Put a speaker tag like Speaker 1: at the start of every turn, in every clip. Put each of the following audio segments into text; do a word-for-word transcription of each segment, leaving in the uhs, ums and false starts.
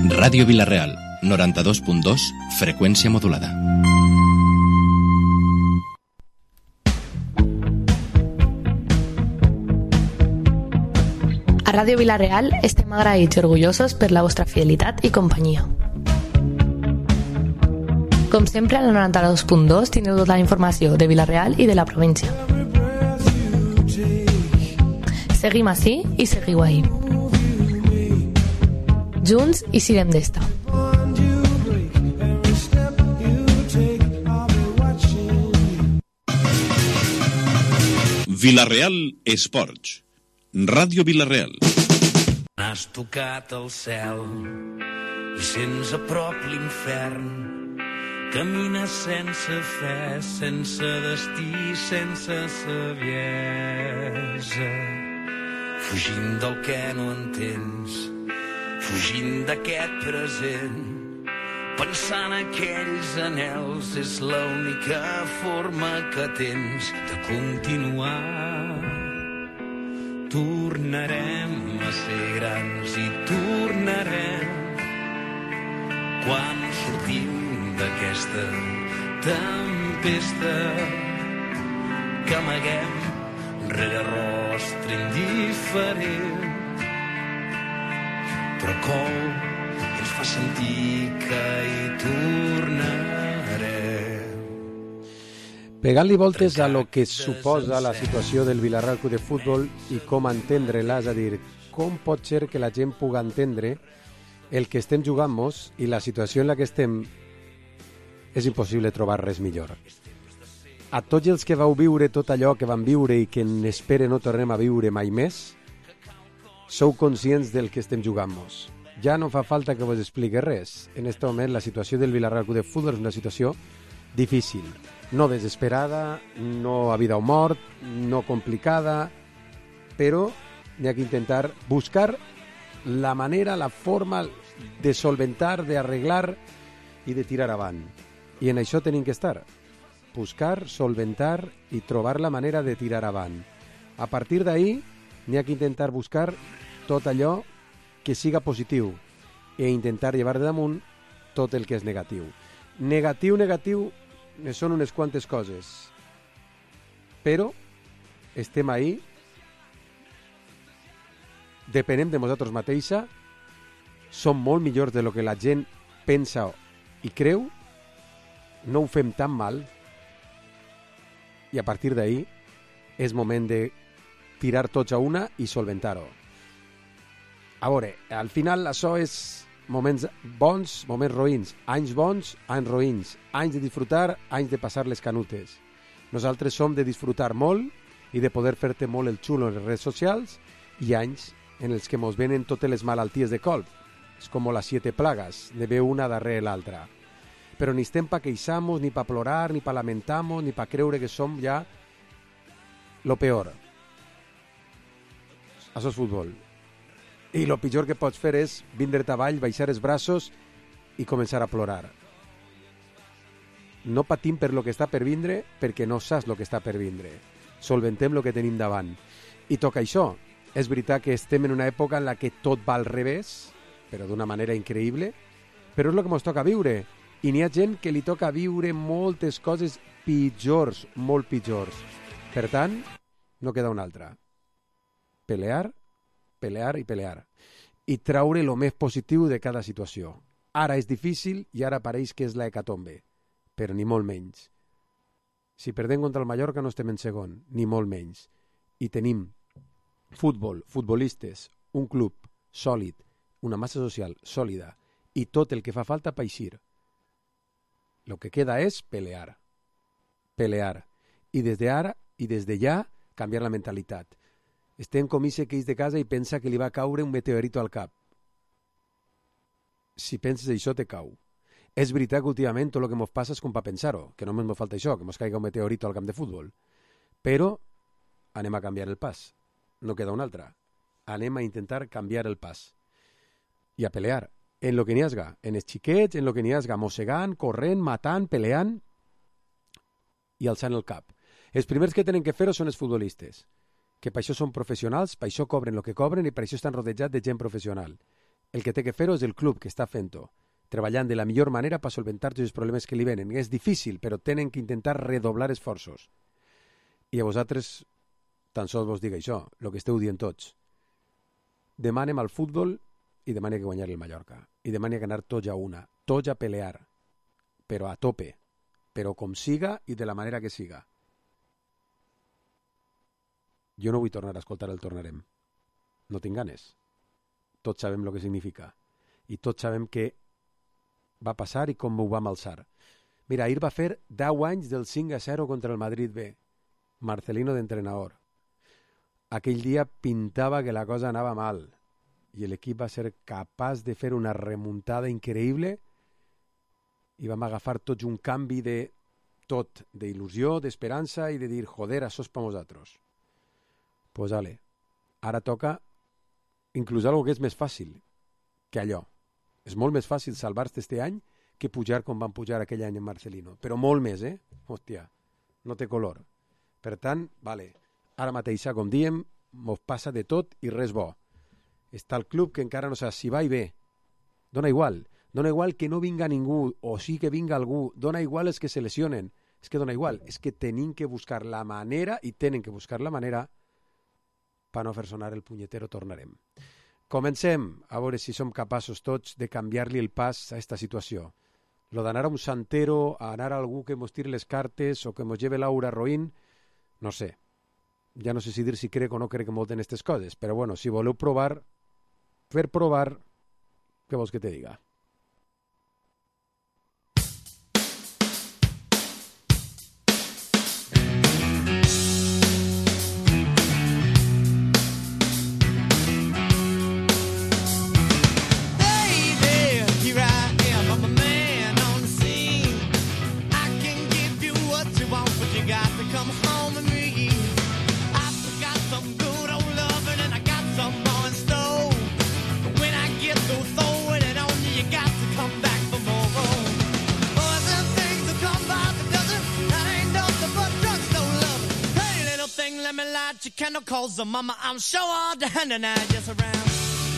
Speaker 1: Ràdio Vila-real, noranta-dos punt dos, freqüència modulada.
Speaker 2: A Ràdio Vila-real estem agraïts i orgullosos per la vostra fidelitat i companyia. Com sempre, al noranta-dos punt dos teniu tota la informació de Vila-real i de la província. Seguim ací i seguiu ahí. Junts i siguem d'esta.
Speaker 3: Vila-real Esports. Ràdio Vila-real.
Speaker 4: Has tocat el cel i sents a prop l'infern. Camines sense fe, sense destí, sense saviesa. Fugint del que no entens, fugint d'aquest present, pensant aquells anhels és l'única forma que tens de continuar. Tornarem a ser grans i tornarem quan sortim d'aquesta tempesta que amaguem rere rostre indiferent, però cou ens fa sentir que hi tornarem.
Speaker 5: Pegant-li voltes a lo que suposa la situació del Vila-real Club de Futbol i com entendre-la, és a dir, com pot ser que la gent pugui entendre el que estem jugant-nos i la situació en la que estem, és impossible trobar res millor. A tots els que vau viure tot allò que van viure i que en espere no tornem a viure mai més, sou conscients del que estem jugant-nos. Ja no fa falta que vos expliqui res. En aquest moment la situació del Vila-real Club de Futbol és una situació difícil, no desesperada, no a vida o mort, no complicada, però n'hi ha que intentar buscar la manera, la forma de solventar, d'arreglar i de tirar avant. I en això tenim que estar. Buscar, solventar i trobar la manera de tirar avant. A partir d'ahí n'hi ha que intentar buscar tot allò que siga positiu e intentar llevar de damunt tot el que és negatiu. Negatiu, negatiu, són unes quantes coses. Però estem ahí, depenem de nosaltres mateixa, som molt millors de lo que la gent pensa i creu, no ho fem tan mal, i a partir d'ahí és moment de tirar tots a una i solventar-ho. A veure, al final això és moments bons, moments roïns, anys bons, anys roïns, anys de disfrutar, anys de passar les canutes. Nosaltres som de disfrutar molt i de poder fer-te molt el xulo en les redes socials i anys en els que mos venen totes les malalties de colp. És com les siete plagas, ne ve una darrere l'altra. Però ni estem pa queixar-nos, ni pa plorar, ni pa lamentar-nos, ni pa creure que som ja lo peor. Això és futbol. I el pitjor que pots fer és vindre't avall, baixar els braços i començar a plorar. No patim per lo que està per vindre perquè no saps lo que està per vindre. Solventem lo que tenim davant. I toca això. És veritat que estem en una època en la que tot va al revés, però d'una manera increïble, però és el que ens toca viure. I n'hi ha gent que li toca viure moltes coses pitjors, molt pitjors. Per tant, no queda una altra. Pelear, pelear i pelear. I traure el més positiu de cada situació. Ara és difícil i ara pareix que és la hecatombe, però ni molt menys. Si perdem contra el Mallorca no estem en segon, ni molt menys. I tenim futbol, futbolistes, un club sòlid, una massa social sòlida i tot el que fa falta per eixir. El que queda és pelear. Pelear. I des d'ara i des de ja canviar la mentalitat. Estem com ixe que és de casa i pensa que li va caure un meteorito al cap. Si penses això, te cau. És veritat que últimament tot el que ens passa és com per pensar-ho, que només ens falta això, que ens caiga un meteorito al camp de futbol. Però anem a canviar el pas. No queda un altre. Anem a intentar canviar el pas. I a pelear. En lo que n'hi hasga. En els xiquets, en lo que n'hi hasga. Mossegant, corrent, matant, peleant i alçant el cap. Els primers que tenen que fer-ho són els futbolistes, que per això són professionals, per això cobren el que cobren i per això estan rodejats de gent professional. El que té que fer-ho és el club que està fent-ho, treballant de la millor manera per solventar tots els problemes que li venen. És difícil, però tenen que intentar redoblar esforços. I a vosaltres tan sols vos dic això, el que esteu dient tots. Demanem al futbol i demani que guanyar el Mallorca. I demani que anar tots a una, tots a pelear, però a tope, però com siga i de la manera que siga. Jo no vull tornar a escoltar el tornarem. No tinc ganes. Tots sabem el que significa. I tots sabem què va passar i com ho vam alçar. Mira, ahir va fer deu anys del cinc a zero contra el Madrid B. Marcelino d'entrenador. Aquell dia pintava que la cosa anava mal i l'equip va ser capaç de fer una remuntada increïble i vam agafar tots un canvi de tot, d'il·lusió, d'esperança i de dir, joder, això és per nosaltres. Pues ale, ara toca inclús algo que és més fàcil que allò. És molt més fàcil salvar-te este any que pujar com van pujar aquell any en Marcelino. Però molt més, eh? Hòstia, no té color. Per tant, vale, ara mateix, com diem, mos passa de tot i res bo. Està el club que encara no sap si va i bé. Dona igual. Dona igual que no vinga ningú o sí que vinga algú. Dona igual els que se lesionen. És que dona igual. És que tenim que buscar la manera i tenen que buscar la manera per no fer sonar el punyetero tornarem. Comencem a veure si som capaços tots de canviar-li el pas a aquesta situació. Lo d'anar a un santero, a anar a algú que mos tiri les cartes o que mos lleve Laura Roín, no sé. Ja no sé si dir si crec o no crec molt en aquestes coses, però bueno, si voleu provar, fer provar, què vols que te diga?
Speaker 6: Calls the mama, I'm sure all the hand and I just around.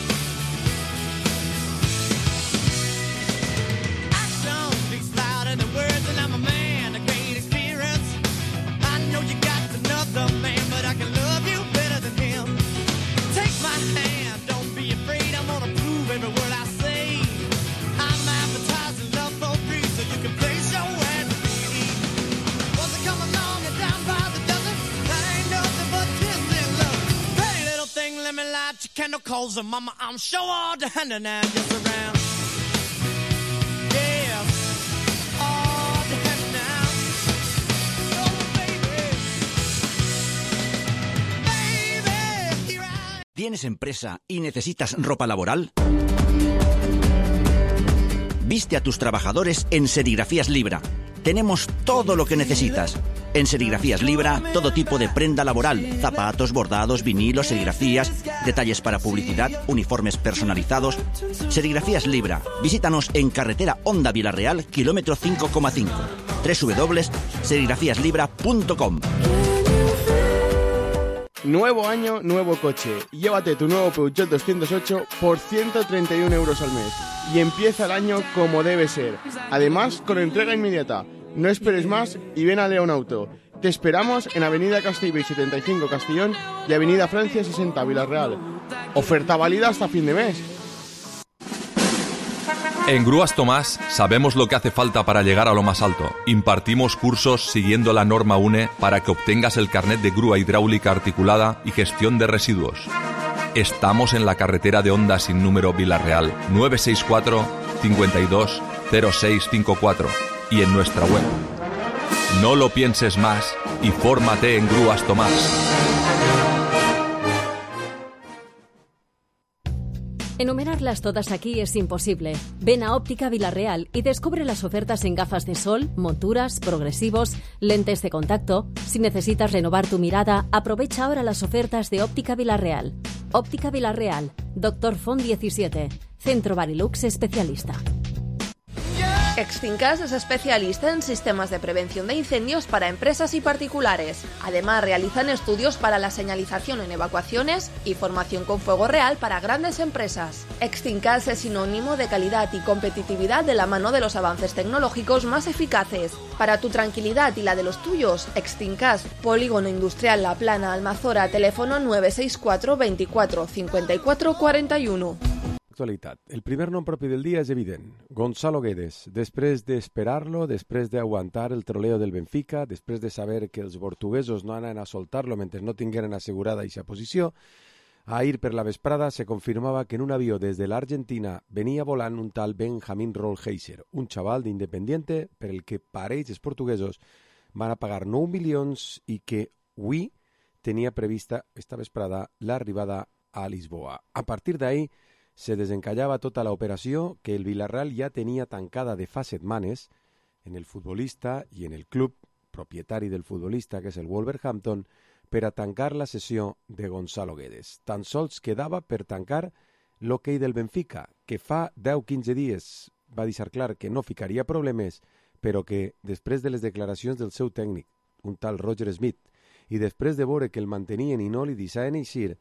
Speaker 6: Action speaks louder than words, and I'm a man of great experience. I know you got another man, but I can love you better than him. Take my hand, don't be afraid. I'm gonna prove every word I say. I'm advertising love for free, so you can place your ad to me. Was it come along and down by the dozen? That ain't nothing but kiss. Let me light your candle, calls her mama, I'm sure all the hand and I just around. Yeah, all the hand now. Oh, baby. Baby, here I...
Speaker 7: ¿Tienes empresa y necesitas ropa laboral? Viste a tus trabajadores en Serigrafías Libra. Tenemos todo lo que necesitas. En Serigrafías Libra, todo tipo de prenda laboral, zapatos, bordados, vinilos, serigrafías, detalles para publicidad, uniformes personalizados. Serigrafías Libra. Visítanos en carretera Honda Vilarreal, kilómetro cinco coma cinco. doble u doble u doble u punto serigrafías libra punto com.
Speaker 8: Nuevo año, nuevo coche. Llévate tu nuevo Peugeot doscientos ocho por ciento treinta y uno euros al mes. Y empieza el año como debe ser. Además, con entrega inmediata. No esperes más y ven a León Auto. Te esperamos en Avenida Castellbell setenta y cinco Castellón y Avenida Francia sesenta Vilarreal. Oferta válida hasta fin de mes.
Speaker 9: En Grúas Tomás sabemos lo que hace falta para llegar a lo más alto. Impartimos cursos siguiendo la norma U N E para que obtengas el carnet de grúa hidráulica articulada y gestión de residuos. Estamos en la carretera de Honda sin número Vilarreal, nueve seis cuatro, cinco dos, cero seis cinco cuatro y en nuestra web. No lo pienses más y fórmate en Grúas Tomás.
Speaker 10: Enumerarlas todas aquí es imposible. Ven a Óptica Vilarreal y descubre las ofertas en gafas de sol, monturas, progresivos, lentes de contacto. Si necesitas renovar tu mirada, aprovecha ahora las ofertas de Óptica Vilarreal. Óptica Vilarreal, Doctor Font diecisiete, Centro Barilux Especialista.
Speaker 11: Extincas es especialista en sistemas de prevención de incendios para empresas y particulares. Además, realizan estudios para la señalización en evacuaciones y formación con fuego real para grandes empresas. Extincas es sinónimo de calidad y competitividad de la mano de los avances tecnológicos más eficaces. Para tu tranquilidad y la de los tuyos, Extincas, Polígono Industrial La Plana, Almazora, teléfono nueve seis cuatro veinticuatro cincuenta y cuatro cuarenta y uno.
Speaker 5: Actualitat. El primer nom propi del dia és evident. Gonzalo Guedes. Després d'esperar-lo, després d'aguantar el troleo del Benfica, després de saber que els portuguesos no anaven a soltar-lo mentre no tingueren assegurada aquesta posició, ahir per la vesprada se confirmava que en un avió des de l'Argentina venia volant un tal Benjamín Rollheiser, un xaval d'Independiente per el que pareix els portuguesos van a pagar nou milions i que avui tenia prevista esta vesprada l'arribada a Lisboa. A partir d'ahir se desencallava tota l'operació que el Villarreal ja tenia tancada de fa setmanes en el futbolista i en el club propietari del futbolista, que és el Wolverhampton, per a tancar la sessió de Gonzalo Guedes. Tan sols quedava per tancar l'hoquei del Benfica, que fa deu a quinze dies va deixar clar que no ficaria problemes, però que després de les declaracions del seu tècnic, un tal Roger Smith, i després de veure que el mantenien i no li deixaven eixir,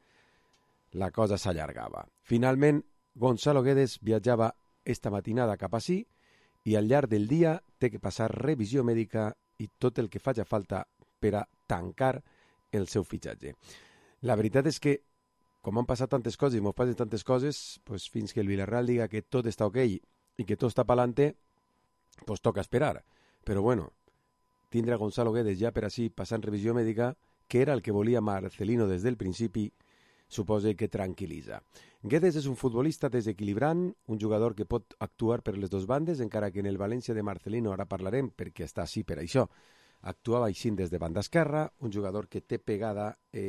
Speaker 5: la cosa s'allargava. Finalment, Gonzalo Guedes viatjava esta matinada cap ací i al llarg del dia té que passar revisió mèdica i tot el que faci falta per a tancar el seu fitxatge. La veritat és que, com han passat tantes coses i m'ho passen tantes coses, pues fins que el Villarreal diga que tot està ok i que tot està pa'lante, pues toca esperar. Però bueno, tindre a Gonzalo Guedes ja per ací passant revisió mèdica, que era el que volia Marcelino des del principi, suposa que tranquil·litza. Guedes és un futbolista desequilibrant, un jugador que pot actuar per les dues bandes, encara que en el València de Marcelino ara parlarem perquè està així per això. Actuava així des de banda esquerra, un jugador que té pegada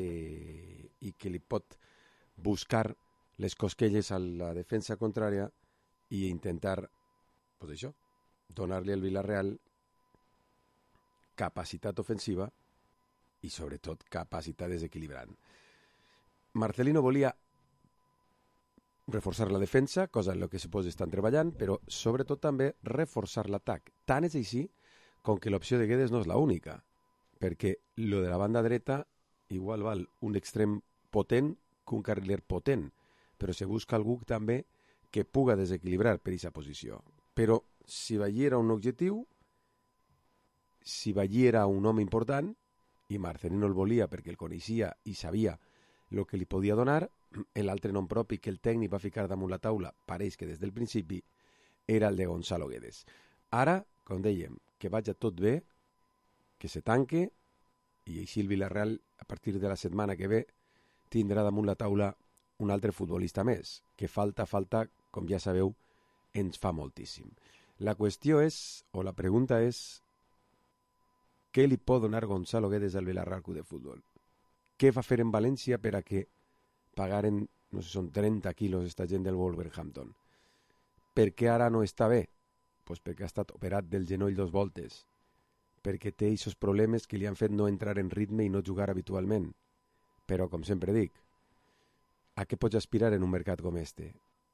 Speaker 5: eh, i que li pot buscar les cosquelles a la defensa contrària i intentar, pues això, donar-li al Villarreal capacitat ofensiva i sobretot capacitat desequilibrant. Marcelino volia reforçar la defensa, cosa en la que suposa estan treballant, però sobretot també reforçar l'atac. Tant és així com que l'opció de Guedes no és l'única, perquè lo de la banda dreta igual val un extrem potent que un carriler potent, però se busca algú també que puga desequilibrar per aquesta posició. Però si veiera un objectiu, si veiera un home important, i Marcelino el volia perquè el coneixia i sabia el que li podia donar, l'altre nom propi que el tècnic va ficar damunt la taula, pareix que des del principi, era el de Gonzalo Guedes. Ara, com dèiem, que vagi tot bé, que se tanque, i així el Villarreal, a partir de la setmana que ve, tindrà damunt la taula un altre futbolista més, que falta, falta, com ja sabeu, ens fa moltíssim. La qüestió és, o la pregunta és, què li pot donar Gonzalo Guedes al Villarreal Club de Futbol? Què va fer en València per a que pagaren, no sé, són trenta quilos esta gent del Wolverhampton? Per què ara no està bé? Pues perquè ha estat operat del genoll dos voltes, perquè té aquests problemes que li han fet no entrar en ritme i no jugar habitualment. Però, com sempre dic, a què pots aspirar en un mercat com este?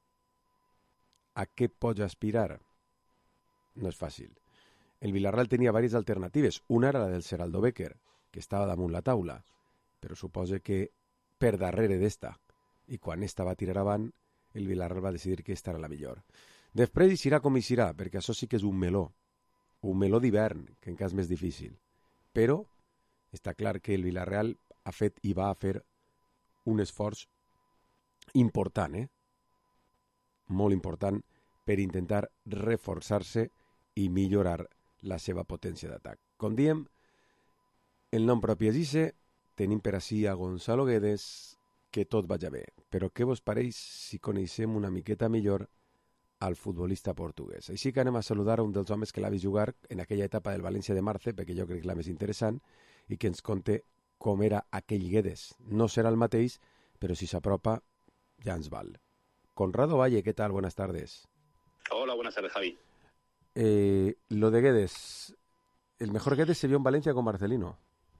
Speaker 5: A què pots aspirar? No és fàcil. El Villarreal tenia diverses alternatives. Una era la del Seraldo Becker, que estava damunt la taula, però suposa que per darrere d'esta, i quan esta va tirar avant, el Villarreal va decidir que esta era la millor. Després hi serà com hi serà, perquè això sí que és un meló, un meló d'hivern, que encara és més difícil. Però està clar que el Villarreal ha fet i va a fer un esforç important, eh? molt important, per intentar reforçar-se i millorar la seva potència d'atac. Com diem, el nom propi és Ise, tenim per ací a Gonzalo Guedes, que tot vaja bé. Però què vos pareix si coneixem una miqueta millor al futbolista portuguès? Així que anem a saludar un dels homes que l'ha vist jugar en aquella etapa del València de Marce, perquè jo crec que és la més interessant, i que ens conte com era aquell Guedes. No serà el mateix, però si s'apropa ja ens val. Conrado Valle, ¿qué tal? Buenas tardes.
Speaker 12: Hola, buenas tardes, Javi.
Speaker 5: Eh, lo de Guedes, el mejor Guedes se vio en Valencia con Marcelino.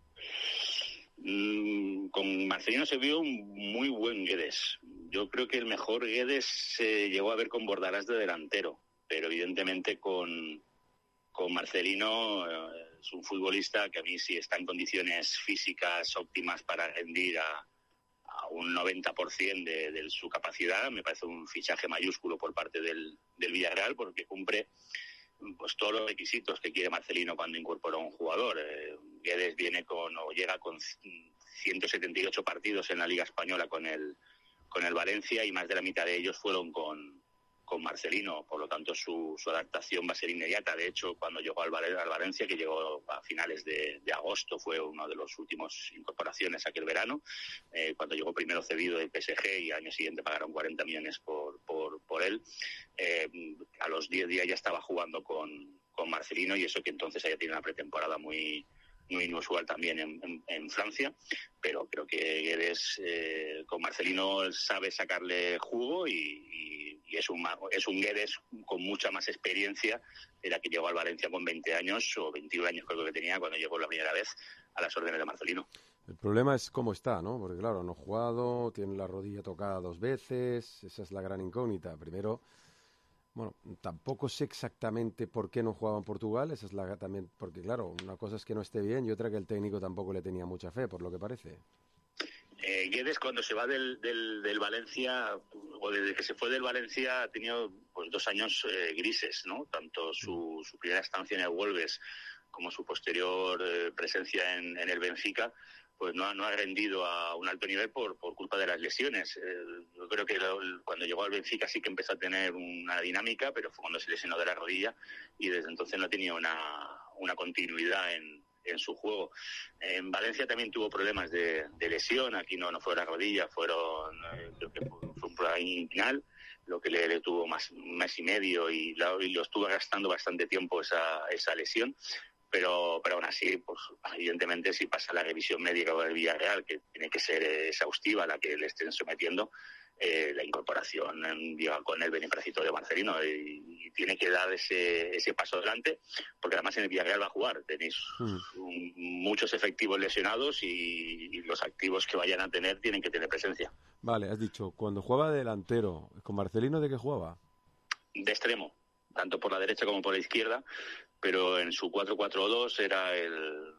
Speaker 12: Mm, con Marcelino se vio un muy buen Guedes. Yo creo que el mejor Guedes se llegó a ver con Bordalás de delantero. pero evidentemente con, con Marcelino eh, es un futbolista que a mí, si está en condiciones físicas óptimas para rendir a, a un noventa por ciento de, de su capacidad, me parece un fichaje mayúsculo por parte del, del Villarreal, porque cumple pues todos los requisitos que quiere Marcelino cuando incorpora a un jugador. Eh, Guedes viene con o llega con ciento setenta y ocho partidos en la Liga Española con el con el Valencia, y más de la mitad de ellos fueron con, con Marcelino, por lo tanto su, su adaptación va a ser inmediata. De hecho, cuando llegó al, Val- al Valencia, que llegó a finales de, de agosto, fue uno de los últimos incorporaciones aquel verano, eh, cuando llegó primero cedido del P S G y al año siguiente pagaron cuarenta millones por, por, por él, eh, a los diez días ya estaba jugando con, con Marcelino, y eso que entonces haya tenido una pretemporada muy muy inusual también en, en, en Francia, pero creo que Guedes eh, con Marcelino sabe sacarle jugo, y, y, y es un es un Guedes con mucha más experiencia de la que llegó al Valencia con veinte años o veintiún años, creo que tenía cuando llegó la primera vez a las órdenes de Marcelino.
Speaker 5: El problema es cómo está, ¿no? Porque claro, no ha jugado, tiene la rodilla tocada dos veces, esa es la gran incógnita. Primero, bueno, tampoco sé exactamente por qué no jugaba en Portugal, esa es la también, porque claro, una cosa es que no esté bien y otra que el técnico tampoco le tenía mucha fe, por lo que parece.
Speaker 12: Eh, Guedes, cuando se va del, del, del Valencia, o desde que se fue del Valencia, ha tenido pues dos años eh, grises, ¿no? Tanto su, su primera estancia en el Wolves como su posterior eh, presencia en, en el Benfica, pues no ha, no ha rendido a un alto nivel por, por culpa de las lesiones. Eh, yo creo que lo, cuando llegó al Benfica sí que empezó a tener una dinámica, pero fue cuando se lesionó de la rodilla, y desde entonces no ha tenido una, una continuidad en, en su juego. En Valencia también tuvo problemas de, de lesión, aquí no, no fue la rodilla, fueron, eh, creo que fue, fue un problema inguinal, lo que le, le tuvo más un mes y medio, y lo, y lo estuvo gastando bastante tiempo esa, esa lesión. Pero, pero aún así, pues evidentemente, si pasa la revisión médica del Villarreal, que tiene que ser exhaustiva, la que le estén sometiendo, eh, la incorporación llega con el beneplácito de Marcelino, y, y tiene que dar ese, ese paso adelante, porque además en el Villarreal va a jugar. Tenéis mm. un, muchos efectivos lesionados, y, y los activos que vayan a tener tienen que tener presencia.
Speaker 5: Vale, has dicho, cuando jugaba delantero, ¿con Marcelino de qué jugaba?
Speaker 12: De extremo, tanto por la derecha como por la izquierda, pero en su cuatro cuatro dos era el,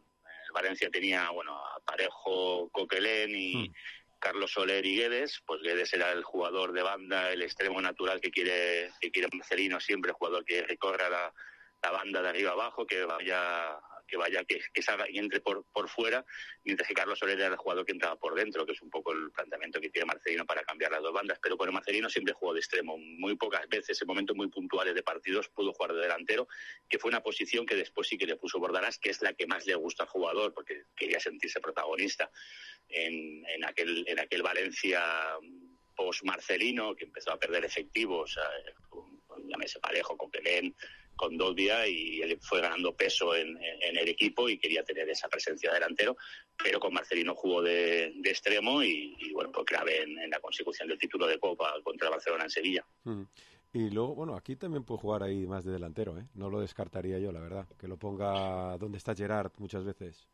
Speaker 12: el Valencia tenía, bueno, a Parejo, Coquelin y mm. Carlos Soler y Guedes. Pues Guedes era el jugador de banda, el extremo natural que quiere que quiere Marcelino siempre, el jugador que recorra la, la banda de arriba abajo, que vaya que vaya que, que salga y entre por por fuera, mientras que Carlos Soler era el jugador que entraba por dentro, que es un poco el planteamiento que tiene Marcelino para cambiar las dos bandas. Pero con el Marcelino siempre jugó de extremo, muy pocas veces, en momentos muy puntuales de partidos pudo jugar de delantero, que fue una posición que después sí que le puso Bordalás, que es la que más le gusta al jugador, porque quería sentirse protagonista en, en aquel en aquel Valencia post Marcelino, que empezó a perder efectivos, eh, con, con, llámese Parejo, con Pelén, con Dobia, y él fue ganando peso en, en el equipo y quería tener esa presencia delantero, pero con Marcelino jugó de, de extremo, y, y bueno, pues clave en, en la consecución del título de Copa contra Barcelona en Sevilla.
Speaker 5: Mm. Y luego, bueno, aquí también puede jugar ahí más de delantero, ¿eh? No lo descartaría yo, la verdad, que lo ponga donde está Gerard muchas veces.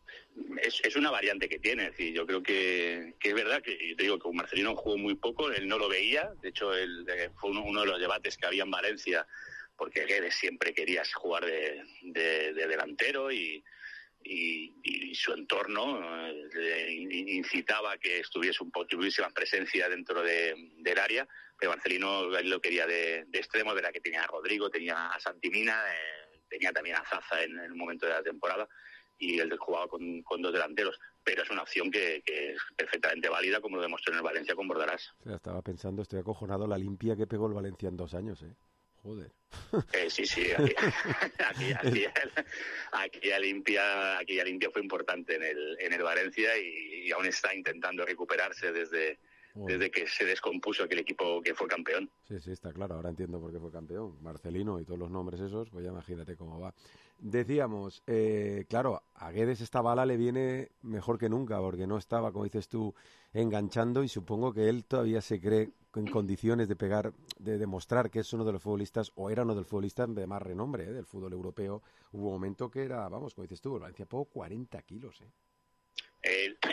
Speaker 12: Es, es una variante que tiene, es decir, yo creo que, que es verdad que, yo te digo, que con Marcelino jugó muy poco, él no lo veía, de hecho él, fue uno, uno de los debates que había en Valencia, porque Guedes siempre quería jugar de, de, de delantero, y, y, y su entorno eh, le incitaba a que estuviese un poco, tuviese más presencia dentro de, del área, pero Marcelino él lo quería de, de extremo, de la que tenía a Rodrigo, tenía a Santimina, eh, tenía también a Zaza en, en un momento de la temporada, y él jugaba con, con dos delanteros, pero es una opción que, que es perfectamente válida, como lo demostró en el Valencia con Bordalás.
Speaker 5: O sea, estaba pensando, estoy acojonado, la limpia que pegó el Valencia en dos años, ¿eh? Joder.
Speaker 12: Eh, sí, sí, aquí, aquí, aquí, aquí a limpia, aquí a limpia fue importante en el, en el Valencia, y, y aún está intentando recuperarse desde, desde que se descompuso aquel equipo que fue campeón.
Speaker 5: Sí, sí, está claro, ahora entiendo por qué fue campeón. Marcelino y todos los nombres esos, pues ya imagínate cómo va. Decíamos, eh, claro, a Guedes esta bala le viene mejor que nunca, porque no estaba, como dices tú, enganchando, y supongo que él todavía se cree en condiciones de pegar, de demostrar que es uno de los futbolistas, o era uno de los futbolistas de más renombre, ¿eh? Del fútbol europeo. Hubo un momento que era, vamos, como dices tú, el Valencia pagó cuarenta kilos, ¿eh?
Speaker 12: El, el, el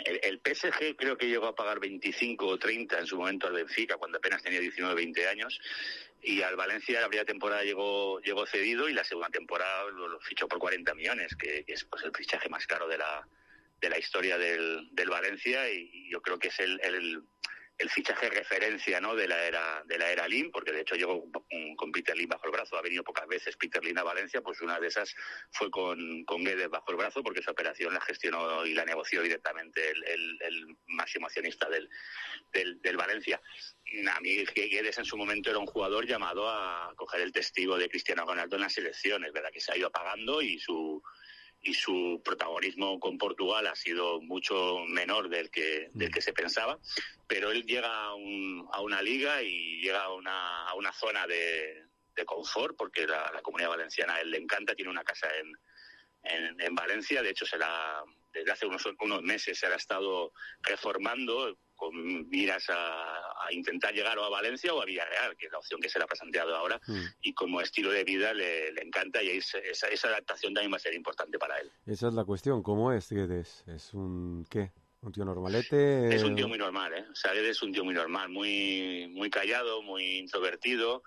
Speaker 12: P S G creo que llegó a pagar veinticinco o treinta en su momento al Benfica, cuando apenas tenía diecinueve o veinte años, y al Valencia la primera temporada llegó llegó cedido y la segunda temporada lo, lo fichó por cuarenta millones, que, que es pues el fichaje más caro de la de la historia del, del Valencia, y yo creo que es el, el el fichaje referencia, ¿no?, de la era de la era Lim, porque de hecho llegó con, con Peter Lim bajo el brazo. Ha venido pocas veces Peter Lim a Valencia, pues una de esas fue con, con Guedes bajo el brazo, porque esa operación la gestionó y la negoció directamente el, el, el máximo accionista del, del, del Valencia. A mí Guedes en su momento era un jugador llamado a coger el testigo de Cristiano Ronaldo en las selecciones, verdad que se ha ido apagando y su y su protagonismo con Portugal ha sido mucho menor del que del que se pensaba, pero él llega a, un, a una liga y llega a una, a una zona de, de confort, porque la, la Comunidad Valenciana a él le encanta, tiene una casa en, en, en Valencia, de hecho se la, desde hace unos, unos meses se la ha estado reformando con miras a, a intentar llegar o a Valencia o a Villarreal, que es la opción que se le ha planteado ahora, mm. y como estilo de vida le, le encanta, y esa, esa adaptación también va a ser importante para él.
Speaker 5: Esa es la cuestión, ¿cómo es Guedes? ¿Es un qué? ¿Un tío normalete?
Speaker 12: Es un tío muy normal, ¿eh? O sea, Guedes es un tío muy normal, muy muy callado, muy introvertido,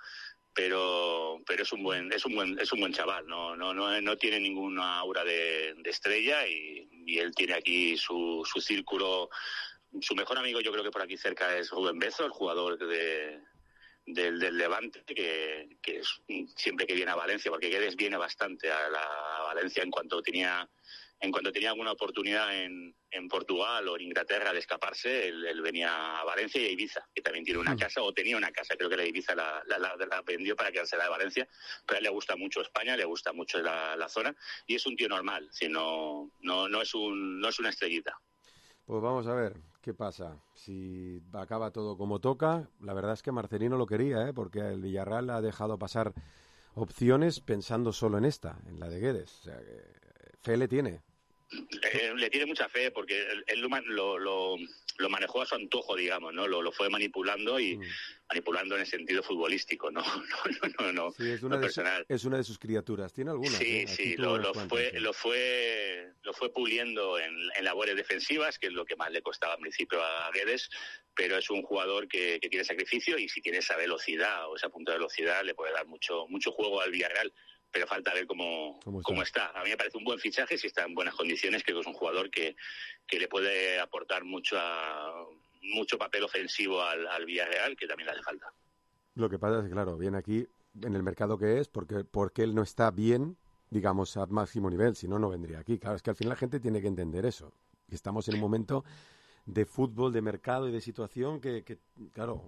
Speaker 12: pero pero es un buen es un buen es un buen chaval, no no no no tiene ninguna aura de, de estrella, y, y él tiene aquí su su círculo. Su mejor amigo, yo creo que por aquí cerca, es Rubén Bezo, el jugador de, del, del Levante, que, que es, siempre que viene a Valencia, porque Guedes viene bastante a, la, a Valencia en cuanto tenía en cuanto tenía alguna oportunidad en, en Portugal o en Inglaterra de escaparse, él, él venía a Valencia y a Ibiza, que también tiene una casa, o tenía una casa, creo que la de Ibiza la, la, la, la vendió para quedarse la de Valencia, pero a él le gusta mucho España, le gusta mucho la, la zona, y es un tío normal, si no, no, no, es un, no es una estrellita.
Speaker 5: Pues vamos a ver qué pasa. Si acaba todo como toca, la verdad es que Marcelino lo quería, ¿eh? Porque el Villarreal ha dejado pasar opciones pensando solo en esta, en la de Guedes. O sea, que fe le tiene.
Speaker 12: Le, le tiene mucha fe, porque él, él lo, lo, lo manejó a su antojo, digamos, ¿no? Lo, lo fue manipulando y mm. manipulando en el sentido futbolístico, no, no, no, no,
Speaker 5: sí, es una
Speaker 12: no
Speaker 5: de
Speaker 12: personal.
Speaker 5: Su, es una de sus criaturas. ¿Tiene alguna?
Speaker 12: Sí,
Speaker 5: ¿eh?
Speaker 12: sí, lo, lo fue, lo fue, lo fue puliendo en, en labores defensivas, que es lo que más le costaba al principio a Guedes, pero es un jugador que, que tiene sacrificio, y si tiene esa velocidad o esa punta de velocidad le puede dar mucho, mucho juego al Villarreal. Pero falta ver cómo, ¿Cómo, está? cómo está. A mí me parece un buen fichaje si está en buenas condiciones, que es un jugador que, que le puede aportar mucho, a, mucho papel ofensivo al, al Villarreal, que también le hace falta.
Speaker 5: Lo que pasa es que, claro, viene aquí en el mercado que es, porque, porque él no está bien, digamos, a máximo nivel, si no, no vendría aquí. Claro, es que al final la gente tiene que entender eso. Estamos en un momento de fútbol, de mercado y de situación que, que claro...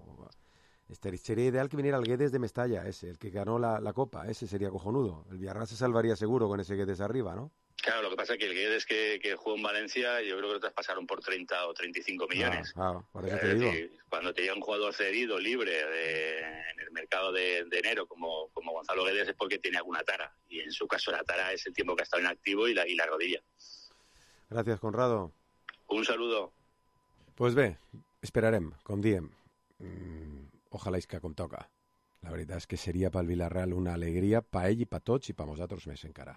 Speaker 5: Sería ideal que viniera el Guedes de Mestalla, ese, el que ganó la, la Copa, ese sería cojonudo. El Villarreal se salvaría seguro con ese Guedes arriba, ¿no?
Speaker 12: Claro, lo que pasa es que el Guedes que, que jugó en Valencia, yo creo que lo traspasaron por treinta o treinta y cinco millones.
Speaker 5: Ah, ah por eso te digo.
Speaker 12: Decir, cuando te llega un jugador cedido, libre, de, en el mercado de, de enero, como, como Gonzalo Guedes, es porque tiene alguna tara. Y en su caso la tara es el tiempo que ha estado inactivo y la, y la rodilla.
Speaker 5: Gracias, Conrado.
Speaker 12: Un saludo.
Speaker 5: Pues bé, esperarem, com diem. Mm, ojalà és que com toca. La veritat és que seria pel Villarreal una alegria, pa ell i pa tots i pa nosaltres més encara.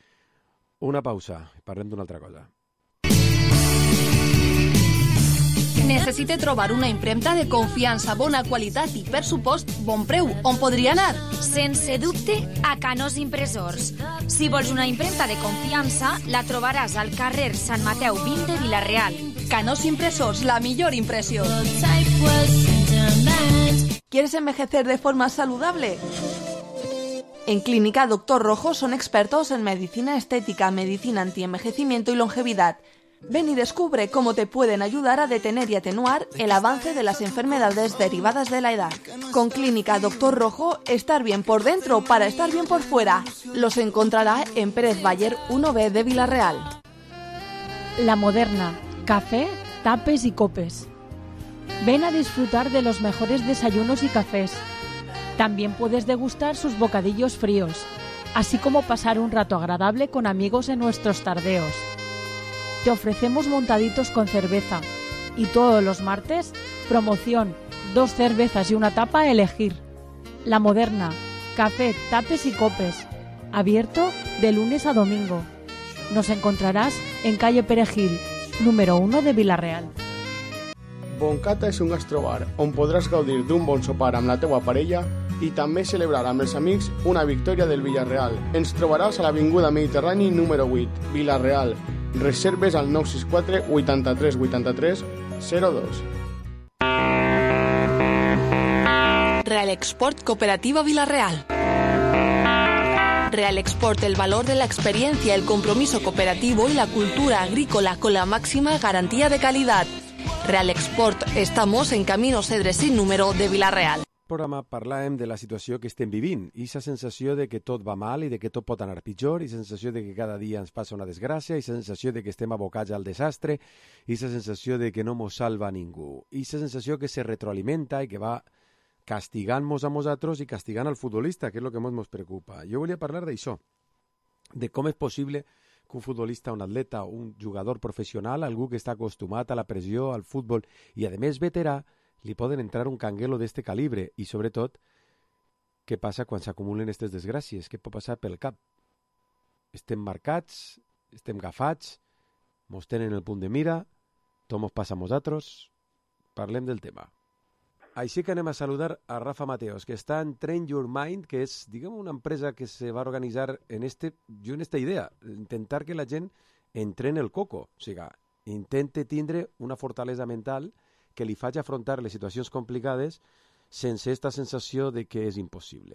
Speaker 5: Una pausa, parlem d'una altra cosa.
Speaker 13: Necessite trobar una impremta de confiança, bona qualitat i, per supost, bon preu. On podria anar?
Speaker 14: Sense dubte, a Canós Impressors. Si vols una impremta de confiança, la trobaràs al carrer Sant Mateu vint de Vila-real.
Speaker 13: Canós Impressors, la millor impressió. ¿Quieres envejecer de forma saludable? En Clínica Doctor Rojo son expertos en medicina estética, medicina antienvejecimiento y longevidad. Ven y descubre cómo te pueden ayudar a detener y atenuar el avance de las enfermedades derivadas de la edad. Con Clínica Doctor Rojo, estar bien por dentro para estar bien por fuera. Los encontrará en Pérez Bayer uno B de Vila-real.
Speaker 15: La Moderna. Café, tapes y copes. Ven a disfrutar de los mejores desayunos y cafés. También puedes degustar sus bocadillos fríos, así como pasar un rato agradable con amigos en nuestros tardeos. Te ofrecemos montaditos con cerveza y todos los martes, promoción, dos cervezas y una tapa a elegir. La Moderna, café, tapes y copes, abierto de lunes a domingo. Nos encontrarás en calle Perejil, número uno de Vila-real.
Speaker 8: Boncata és un gastrobar on podràs gaudir d'un bon sopar amb la teua parella i també celebrar amb els amics una victòria del Villarreal. Ens trobaràs a l'Avinguda Mediterrani número vuit, Villarreal. Reserves al nou sis quatre vuitanta-tres vuitanta-tres zero dos.
Speaker 13: Real Export Cooperativa Villarreal. Real Export, el valor de la experiencia, el compromiso cooperativo y la cultura agrícola con la máxima garantía de calidad. Real Export, estamos en Camino Cedres sin número de Villarreal.
Speaker 5: Programa parlàvem de la situació que estem vivint i la sensació de que tot va mal i de que tot pot anar pitjor i la sensació de que cada dia ens passa una desgràcia i la sensació de que estem abocats al desastre i la sensació de que no mos salva ningú i la sensació que se retroalimenta i que va castigant-nos a nosaltres i castigant al futbolista, que és el que més ens preocupa. Jo volia parlar d'això, de com és possible que un futbolista, un atleta, un jugador professional, algú que està acostumat a la pressió, al futbol i, a més, veterà, li poden entrar un canguelo d'este calibre i, sobretot, què passa quan s'acumulen aquestes desgràcies? Què pot passar pel cap? Estem marcats, estem agafats, mos tenen el punt de mira, tot mos passa a nosaltres, parlem del tema. Així que anem a saludar a Rafa Mateos, que està en Train Your Mind, que és, diguem, una empresa que se va organitzar en este, jo en esta idea, intentar que la gent entrene el coco, o sigui, intente tindre una fortalesa mental que li faci afrontar les situacions complicades sense esta sensació de que és impossible.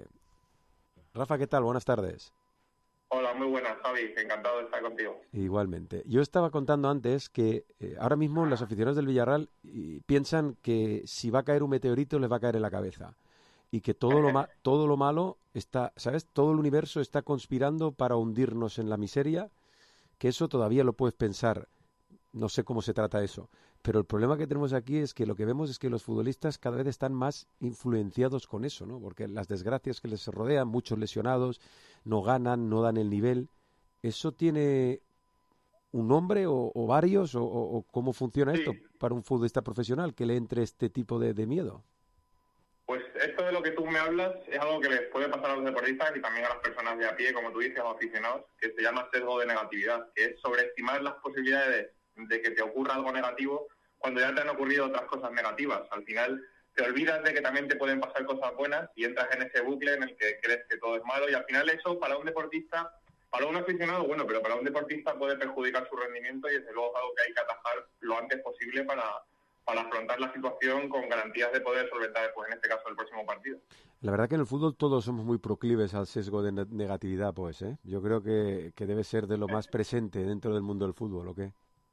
Speaker 5: Rafa, ¿qué tal? Buenas tardes.
Speaker 16: Hola, muy buenas, Javi. Encantado de estar contigo.
Speaker 5: Igualmente. Yo estaba contando antes que eh, ahora mismo los aficionados del Villarreal y, piensan que si va a caer un meteorito les va a caer en la cabeza y que todo lo, ma todo lo malo está, ¿sabes? Todo el universo está conspirando para hundirnos en la miseria, que eso todavía lo puedes pensar. No sé cómo se trata eso. Pero el problema que tenemos aquí es que lo que vemos es que los futbolistas cada vez están más influenciados con eso, ¿no? Porque las desgracias que les rodean, muchos lesionados, no ganan, no dan el nivel. ¿Eso tiene un nombre o, o varios? O, o, o cómo funciona
Speaker 16: sí.
Speaker 5: esto para un futbolista profesional que le entre este tipo de, de miedo?
Speaker 16: Pues esto de lo que tú me hablas es algo que les puede pasar a los deportistas y también a las personas de a pie, como tú dices, o aficionados, que se llama sesgo de negatividad, que es sobreestimar las posibilidades de que te ocurra algo negativo cuando ya te han ocurrido otras cosas negativas. Al final te olvidas de que también te pueden pasar cosas buenas y entras en ese bucle en el que crees que todo es malo y al final eso para un deportista, para un aficionado, bueno, pero para un deportista puede perjudicar su rendimiento y desde luego es algo que hay que atajar lo antes posible para, para afrontar la situación con garantías de poder solventar, pues en este caso, el próximo partido.
Speaker 5: La verdad que en el fútbol todos somos muy proclives al sesgo de negatividad, pues, ¿eh? Yo creo que, que debe ser de lo más presente dentro del mundo del fútbol, ¿o qué?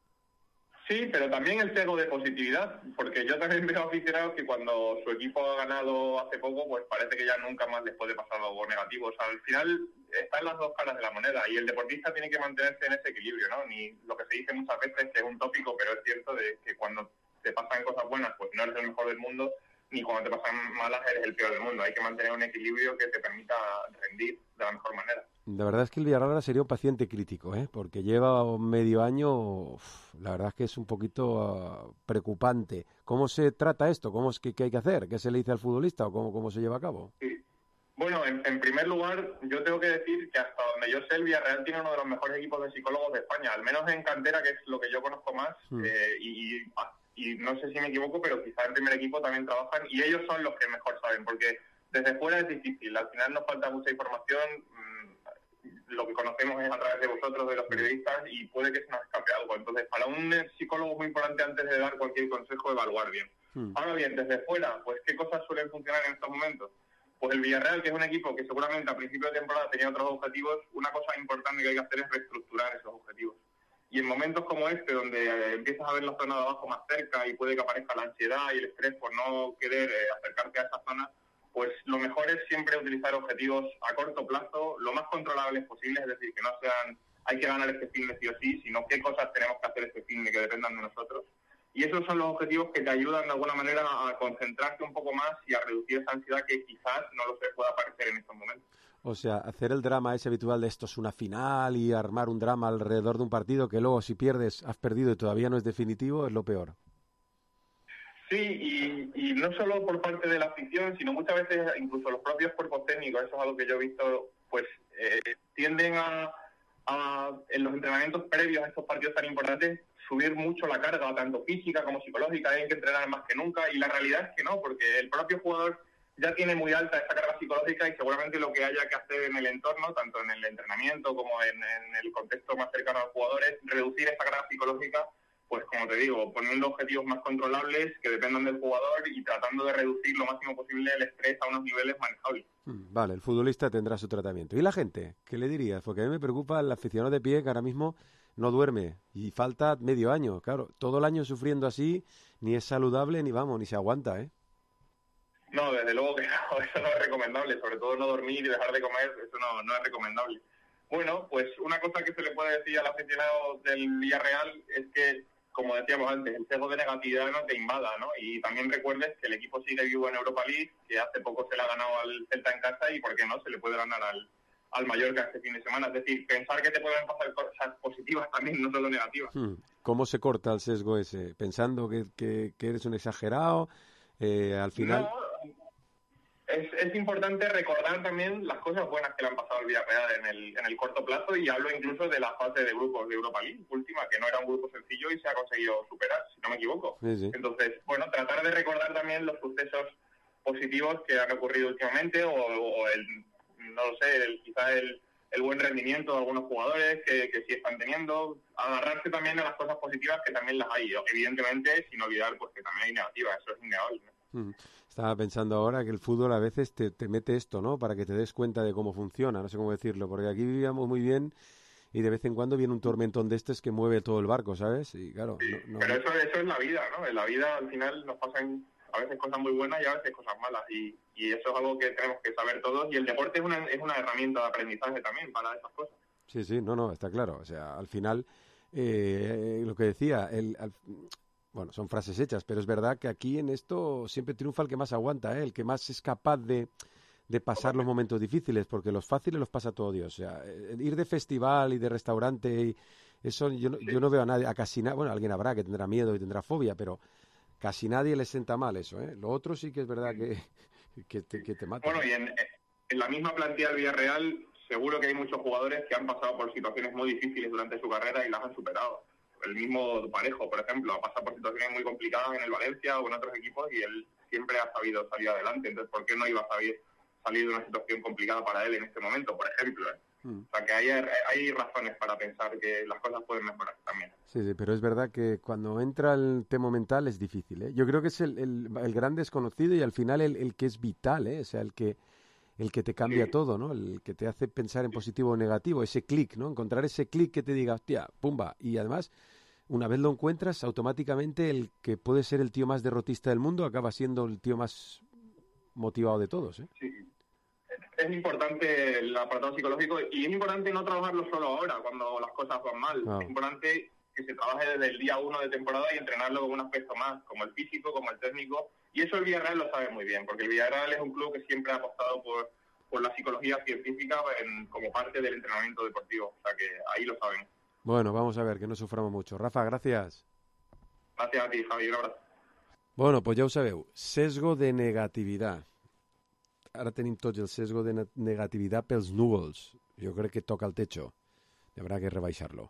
Speaker 16: Sí, pero también el sesgo de positividad, porque yo también veo aficionados que cuando su equipo ha ganado hace poco, pues parece que ya nunca más les puede pasar algo negativo. O sea, al final están las dos caras de la moneda y el deportista tiene que mantenerse en ese equilibrio, ¿no? Ni lo que se dice muchas veces, que es un tópico, pero es cierto de que cuando te pasan cosas buenas, pues no eres el mejor del mundo, ni cuando te pasan malas eres el peor del mundo. Hay que mantener un equilibrio que te permita rendir de la mejor manera.
Speaker 5: La verdad es que el Villarreal sería un paciente crítico, ¿eh? Porque lleva medio año, uf, la verdad es que es un poquito uh, preocupante. ¿Cómo se trata esto? ¿Cómo es que, qué hay que hacer? ¿Qué se le dice al futbolista o cómo, cómo se lleva a cabo?
Speaker 16: Sí. Bueno, en, en primer lugar, yo tengo que decir que hasta donde yo sé, el Villarreal tiene uno de los mejores equipos de psicólogos de España, al menos en cantera, que es lo que yo conozco más, mm. eh, y, y no sé si me equivoco, pero quizá en primer equipo también trabajan, y ellos son los que mejor saben, porque desde fuera es difícil, al final nos falta mucha información, lo que conocemos es a través de vosotros, de los periodistas, y puede que se nos escape algo. Entonces, para un psicólogo es muy importante antes de dar cualquier consejo evaluar bien. Mm. Ahora bien, desde fuera, pues ¿qué cosas suelen funcionar en estos momentos? Pues el Villarreal, que es un equipo que seguramente a principio de temporada tenía otros objetivos, una cosa importante que hay que hacer es reestructurar esos objetivos. Y en momentos como este, donde eh, empiezas a ver la zona de abajo más cerca y puede que aparezca la ansiedad y el estrés por no querer eh, acercarte a esa zona, pues lo mejor es siempre utilizar objetivos a corto plazo, lo más controlables posibles, es decir, que no sean, hay que ganar este fin de sí o sí, sino qué cosas tenemos que hacer este fin de que dependan de nosotros. Y esos son los objetivos que te ayudan de alguna manera a concentrarte un poco más y a reducir esa ansiedad que quizás, no lo sé, pueda aparecer en estos momentos.
Speaker 5: O sea, hacer el drama ese habitual de esto es una final y armar un drama alrededor de un partido que luego si pierdes, has perdido y todavía no es definitivo, es lo peor.
Speaker 16: Sí, y, y no solo por parte de la afición, sino muchas veces incluso los propios cuerpos técnicos, eso es algo que yo he visto, pues eh, tienden a, a, en los entrenamientos previos a estos partidos tan importantes, subir mucho la carga, tanto física como psicológica, hay que entrenar más que nunca, y la realidad es que no, porque el propio jugador ya tiene muy alta esa carga psicológica y seguramente lo que haya que hacer en el entorno, tanto en el entrenamiento como en, en el contexto más cercano al jugador, es reducir esa carga psicológica, pues como te digo, poniendo objetivos más controlables que dependan del jugador y tratando de reducir lo máximo posible el estrés a unos niveles manejables.
Speaker 5: Vale, el futbolista tendrá su tratamiento. ¿Y la gente? ¿Qué le dirías? Porque a mí me preocupa el aficionado de pie que ahora mismo no duerme y falta medio año. Claro, todo el año sufriendo así, ni es saludable ni vamos, ni se aguanta, ¿eh?
Speaker 16: No, desde luego que no, eso no es recomendable, sobre todo no dormir y dejar de comer, eso no, no es recomendable. Bueno, pues una cosa que se le puede decir al aficionado del Villarreal es que, como decíamos antes, el sesgo de negatividad no te invada, ¿no? Y también recuerdes que el equipo sigue vivo en Europa League, que hace poco se le ha ganado al Celta en casa y, ¿por qué no?, se le puede ganar al, al Mallorca este fin de semana. Es decir, pensar que te pueden pasar cosas positivas también, no solo negativas.
Speaker 5: ¿Cómo se corta el sesgo ese? ¿Pensando que, que, que eres un exagerado? Eh, al final...
Speaker 16: No. Es, es importante recordar también las cosas buenas que le han pasado al Villarreal en el, en el corto plazo, y hablo incluso de la fase de grupos de Europa League, última, que no era un grupo sencillo y se ha conseguido superar, si no me equivoco.
Speaker 5: Sí, sí.
Speaker 16: Entonces, bueno, tratar de recordar también los sucesos positivos que han ocurrido últimamente, o, o el, no lo sé, el, quizás el, el buen rendimiento de algunos jugadores que, que sí están teniendo, agarrarse también a las cosas positivas, que también las hay, evidentemente, sin olvidar pues que también hay negativas, eso es innegable, ¿no?
Speaker 5: Mm. Estaba pensando ahora que el fútbol a veces te, te mete esto, ¿no? Para que te des cuenta de cómo funciona, no sé cómo decirlo, porque aquí vivíamos muy bien y de vez en cuando viene un tormentón de estos que mueve todo el barco, ¿sabes? Y claro,
Speaker 16: sí,
Speaker 5: no, no...
Speaker 16: pero eso, eso es la vida, ¿no? En la vida al final nos pasan a veces cosas muy buenas y a veces cosas malas, y, y eso es algo que tenemos que saber todos, y el deporte es una, es una herramienta de aprendizaje también para esas cosas.
Speaker 5: Sí, sí, no, no, está claro, o sea, al final, eh, lo que decía, el... Al... Bueno, son frases hechas, pero es verdad que aquí en esto siempre triunfa el que más aguanta, ¿eh? El que más es capaz de, de pasar los momentos difíciles, porque los fáciles los pasa todo Dios. O sea, ir de festival y de restaurante, y eso yo no, yo no veo a nadie, a casi nadie, bueno, alguien habrá que tendrá miedo y tendrá fobia, pero casi nadie le sienta mal eso, ¿eh? Lo otro sí que es verdad que, que, te, que te mata.
Speaker 16: Bueno, y en, en la misma plantilla del Villarreal seguro que hay muchos jugadores que han pasado por situaciones muy difíciles durante su carrera y las han superado. El mismo Parejo, por ejemplo, ha pasado por situaciones muy complicadas en el Valencia o en otros equipos y él siempre ha sabido salir adelante. Entonces, ¿por qué no iba a saber salir de una situación complicada para él en este momento, por ejemplo? ¿eh? Mm. O sea, que hay, hay razones para pensar que las cosas pueden mejorar también.
Speaker 5: Sí, sí, pero es verdad que cuando entra el tema mental es difícil, ¿eh? Yo creo que es el, el, el gran desconocido y al final el, el que es vital, ¿eh? O sea, el que... el que te cambia sí. todo, ¿no? El que te hace pensar en positivo o negativo, ese clic, ¿no? Encontrar ese clic que te diga, hostia, pumba. Y además, una vez lo encuentras, automáticamente el que puede ser el tío más derrotista del mundo acaba siendo el tío más motivado de todos, ¿eh?
Speaker 16: Sí. Es importante el apartado psicológico y es importante no trabajarlo solo ahora, cuando las cosas van mal. Ah. Es importante que se trabaje desde el día uno de temporada y entrenarlo con un aspecto más, como el físico, como el técnico. Y eso el Villarreal lo sabe muy bien, porque el Villarreal es un club que siempre ha apostado por, por la psicología científica en, como parte del entrenamiento deportivo. O sea que ahí lo saben.
Speaker 5: Bueno, vamos a ver, que no suframos mucho. Rafa, gracias.
Speaker 16: Gràcies a ti, Javi, un abrazo.
Speaker 5: Bueno, pues ja ho sabeu, sesgo de negativitat. Ara tenim tots el sesgo de negativitat pels núvols. Jo crec que toca el techo. Habrá que rebaixarlo.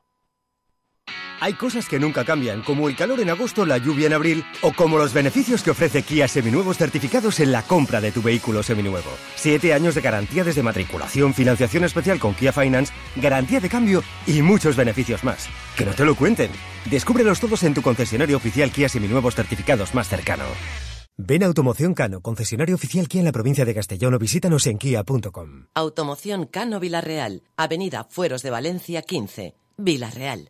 Speaker 17: Hay cosas que nunca cambian, como el calor en agosto, la lluvia en abril, o como los beneficios que ofrece Kia Seminuevos certificados en la compra de tu vehículo seminuevo. Siete años de garantía desde matriculación, financiación especial con Kia Finance, garantía de cambio y muchos beneficios más. Que no te lo cuenten. Descúbrelos todos en tu concesionario oficial Kia Seminuevos certificados más cercano. Ven a Automoción Cano, concesionario oficial Kia en la provincia de Castellón, o visítanos en kia punto com.
Speaker 18: Automoción Cano Vilarreal, Avenida Fueros de Valencia quince, Vilarreal.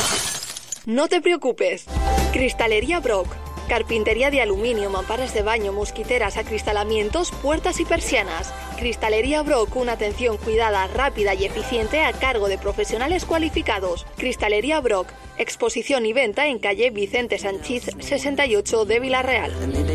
Speaker 19: No te preocupes. Cristalería Brock. Carpintería de aluminio, mamparas de baño, mosquiteras, acristalamientos, puertas y persianas. Cristalería Brock, una atención cuidada, rápida y eficiente a cargo de profesionales cualificados. Cristalería Brock. Exposición y venta en calle Vicente Sanchís sesenta y ocho de Vilarreal.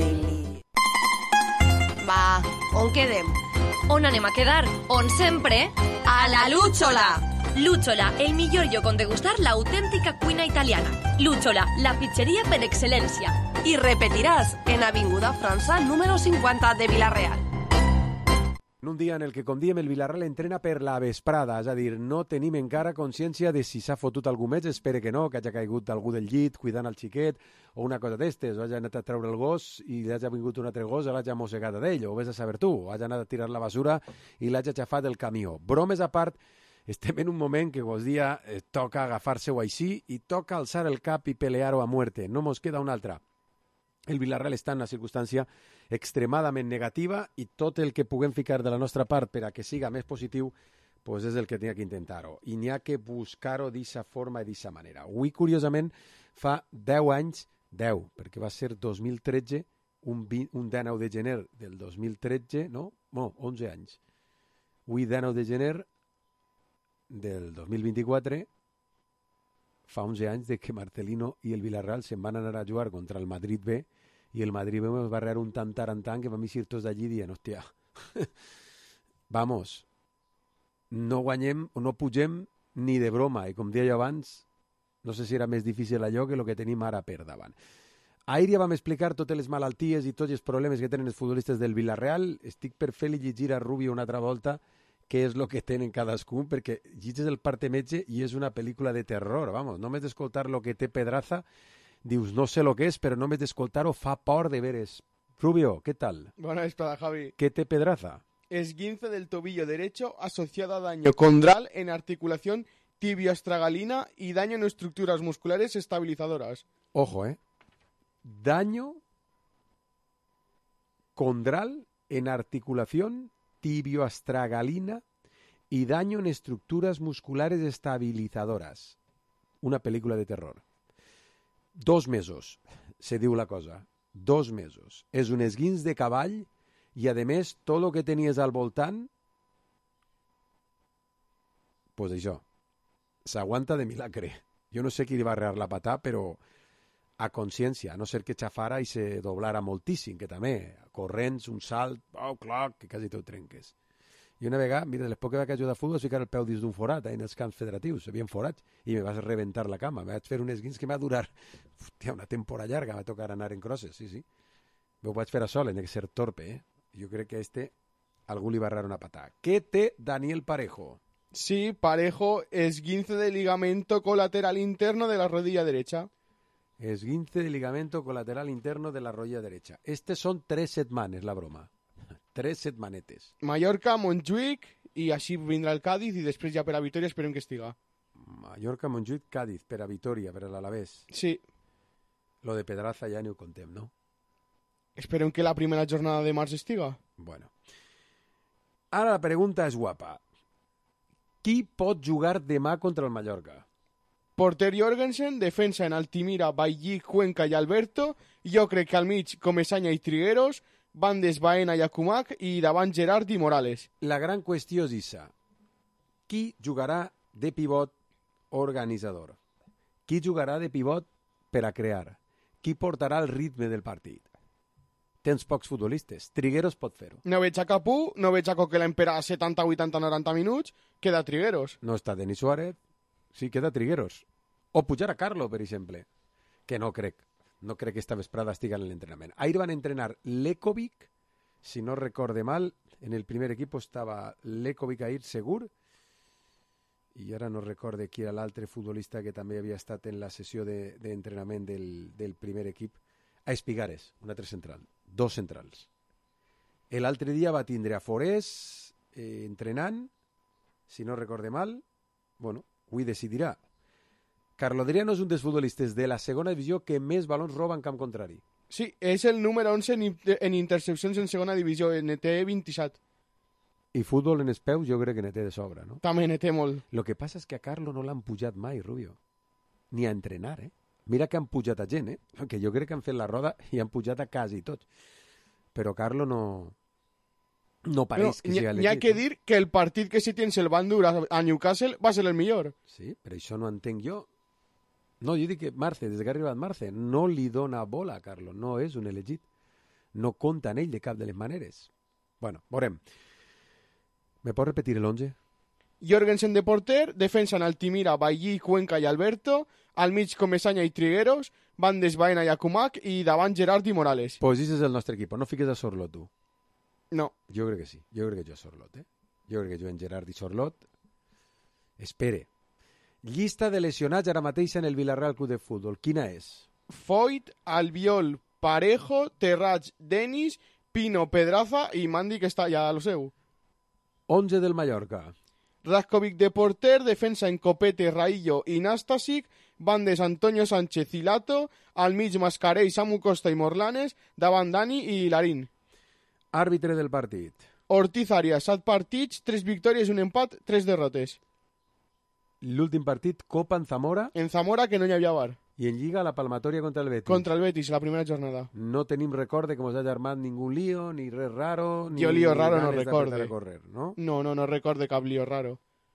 Speaker 11: Va, on quedem? On anem a quedar? On sempre? A la Lúchola!
Speaker 20: Lúchola, el millor lloc on degustar l'autèntica cuina italiana. Lúchola, la pizzeria per excel·lència.
Speaker 11: I repetiràs en Avinguda França número cinquanta de Vilarreal.
Speaker 5: En un dia en el que, com diem, el Villarreal entrena per la vesprada, és a dir, no tenim encara consciència de si s'ha fotut algú més, espero que no, que hagi caigut algú del llit cuidant el xiquet, o una cosa d'estes, o hagi anat a treure el gos i li hagi vingut un altre gos i l'hagi mossegat d'ell, o vés a saber tu, o hagi anat a tirar la basura i l'hagi aixafat del camió. Bromes a part, estem en un moment que vos dia eh, toca agafar-se-ho així i toca alçar el cap i pelear-ho a muerte, no mos queda una altra. El Villarreal està en una circumstància extremadament negativa i tot el que puguem ficar de la nostra part per a que siga més positiu pues és el que n'hi ha que intentar-ho. I n'hi ha que buscar-ho d'aquesta forma i d'aquesta manera. Avui, curiosament, fa deu anys, deu, perquè va ser dos mil tretze, un, vint, un dinou de gener del dos mil tretze, no? No, onze anys. Avui, dinou de gener del dos mil vint-i-quatre, fa onze anys de que Marcelino i el Villarreal se'n van anar a jugar contra el Madrid B i el Madrid B ens va rear un tant tarantant que vam eixir tots d'allí dient, hòstia, vamos, no guanyem o no pugem ni de broma, i com deia jo abans, no sé si era més difícil allò que el que tenim ara per davant. Ahir ja vam explicar totes les malalties i tots els problemes que tenen els futbolistes del Villarreal. Estic per fer-li llegir a Rubio una altra volta què és el que tenen cadascun, perquè llitges el parte metge i és una pel·lícula de terror, vamos, només d'escoltar lo que té Pedraza, dius, no sé lo que és, però només d'escoltar-ho fa por de veres. Rubio, ¿qué tal?
Speaker 8: Buena espada, Javi.
Speaker 5: ¿Qué te Pedraza?
Speaker 8: Esguince del tobillo derecho asociado a daño condral en articulación tibioastragalina y daño en estructuras musculares estabilizadoras.
Speaker 5: Ojo, ¿eh? Daño condral en articulación tibioastragalina y daño en estructuras musculares estabilizadoras. Una pel·lícula de terror. Dos mesos, se diu la cosa. Dos mesos. És un esguins de cavall i, a més, tot el que tenies al voltant, pues això, s'aguanta de milagre. Jo no sé qui li va rear la patà, però a consciència, a no ser que xafara i se doblara moltíssim, que també, corrents, un salt, oh, clar, que quasi tot trenques. I una vegada, mira, les poques vegades que jo de futbol, ficar el peu dins d'un forat, eh, en els camps federatius, havien forats, i me vas rebentar la cama. Me vaig fer un esguins que m'ha durar, hòstia, una temporada llarga, va tocar anar en crosses, sí, sí. Ho vaig fer a sol, en que ser torpe, eh. Jo crec que a este algú li va rear una patà. Què té Daniel Parejo?
Speaker 8: Sí, Parejo, esguince de ligamento colateral interno de la rodilla derecha.
Speaker 5: Esguince de ligamento colateral interno de la rodilla derecha. Estes són tres setmanes, la broma. Tres setmanetes.
Speaker 8: Mallorca, Montjuïc, i així vindrà el Cádiz, i després ja per a Vitoria esperem que estiga.
Speaker 5: Mallorca, Montjuïc, Cádiz, per a Vitoria, per a l'Alavés.
Speaker 8: Sí.
Speaker 5: Lo de Pedraza ja ni ho contem, no?
Speaker 8: Esperem que la primera jornada de març estiga.
Speaker 5: Bueno. Ara la pregunta és guapa. Qui pot jugar demà contra el Mallorca?
Speaker 8: Porter Jorgensen, defensa en Altimira, Bailly, Cuenca i Alberto. Jo crec que al mig Comesaña i Trigueros, bandes Baena i Akumak i davant Gerard i Morales.
Speaker 5: La gran qüestió és issa. Qui jugarà de pivot organitzador? Qui jugarà de pivot per a crear? Qui portarà el ritme del partit? Tens pocs futbolistes. Trigueros pot fer-ho.
Speaker 8: No veig a Capú, no veig a Coquelin per a setanta, vuitanta, noranta minuts. Queda Trigueros.
Speaker 5: No està Denis Suárez. Sí, queda Trigueros. O pujar a Carlo, per exemple. Que no crec. No crec que esta vesprada estiga en l'entrenament. Ahir van entrenar Lekovic, si no recorde mal, en el primer equip estava Lekovic ahir segur, i ara no recorde qui era l'altre futbolista que també havia estat en la sessió d'entrenament de, del, del primer equip. A Espigares, un altre central. Dos centrals. L'altre dia va tindre a Forés eh, entrenant, si no recorde mal, bueno, avui decidirà. Carlo Adriano és un dels futbolistes de la segona divisió que més balons roba en camp contrari.
Speaker 8: Sí, és el número onze en, en intercepcions en segona divisió, en té vint-i-set.
Speaker 5: I futbol en els peus jo crec que ne té de sobra, no?
Speaker 8: També ne té molt.
Speaker 5: Lo que passa és que a Carlo no l'han pujat mai, Rubio. Ni a entrenar, eh? Mira que han pujat a gent, eh? Que jo crec que han fet la roda i han pujat a quasi tots. Però Carlo no... No pareix que sigui l'equip.
Speaker 8: N'hi ha que dir que el partit que sí tens el van dur a Newcastle va ser el millor.
Speaker 5: Sí, però això no entenc jo. No, jo dic que Marce, des que ha arribat Marce, no li dona bola a Carlo, no és un elegit. No compta en ell de cap de les maneres. Bueno, veurem. ¿Me pots repetir el once?
Speaker 8: Jorgensen de porter, defensa en Altimira, Bailly, Cuenca i Alberto, al mig Comesaña i Trigueros, bandes Baena i Akumak i davant Gerard i Morales.
Speaker 5: Pues ese és el nostre equip, no fiques a Sorlo tu.
Speaker 8: No.
Speaker 5: Jo crec que sí. Jo crec que jo Sorlot, eh? Jo crec que jo en Gerard i Sorlot. Espere. Llista de lesionats ara mateix en el Villarreal Club de Futbol. Quina és?
Speaker 8: Foyt, Albiol, Parejo, Terrats, Denis, Pino, Pedraza i Mandi, que està ja a lo seu.
Speaker 5: onze del Mallorca.
Speaker 8: Raskovic de porter, defensa en Copete, Raillo i Nastasic, bandes Antonio Sánchez i Lato, al mig Mascarell, Samu Costa i Morlanes, davant Dani i Larín.
Speaker 5: Àrbitre del partit.
Speaker 8: Ortiz Arias, set partits, tres victòries, un empat, tres derrotes.
Speaker 5: L'últim partit, Copa en Zamora.
Speaker 8: En Zamora, que no hi havia bar.
Speaker 5: I en Lliga, la palmatòria contra el Betis.
Speaker 8: Contra el Betis, la primera jornada.
Speaker 5: No tenim record de que mos hagi armat ningú lío, ni res raro, ni...
Speaker 8: Jo lío raro
Speaker 5: ni
Speaker 8: no recorde.
Speaker 5: Recorrer, no?
Speaker 8: No, no, no recorde cap lío raro.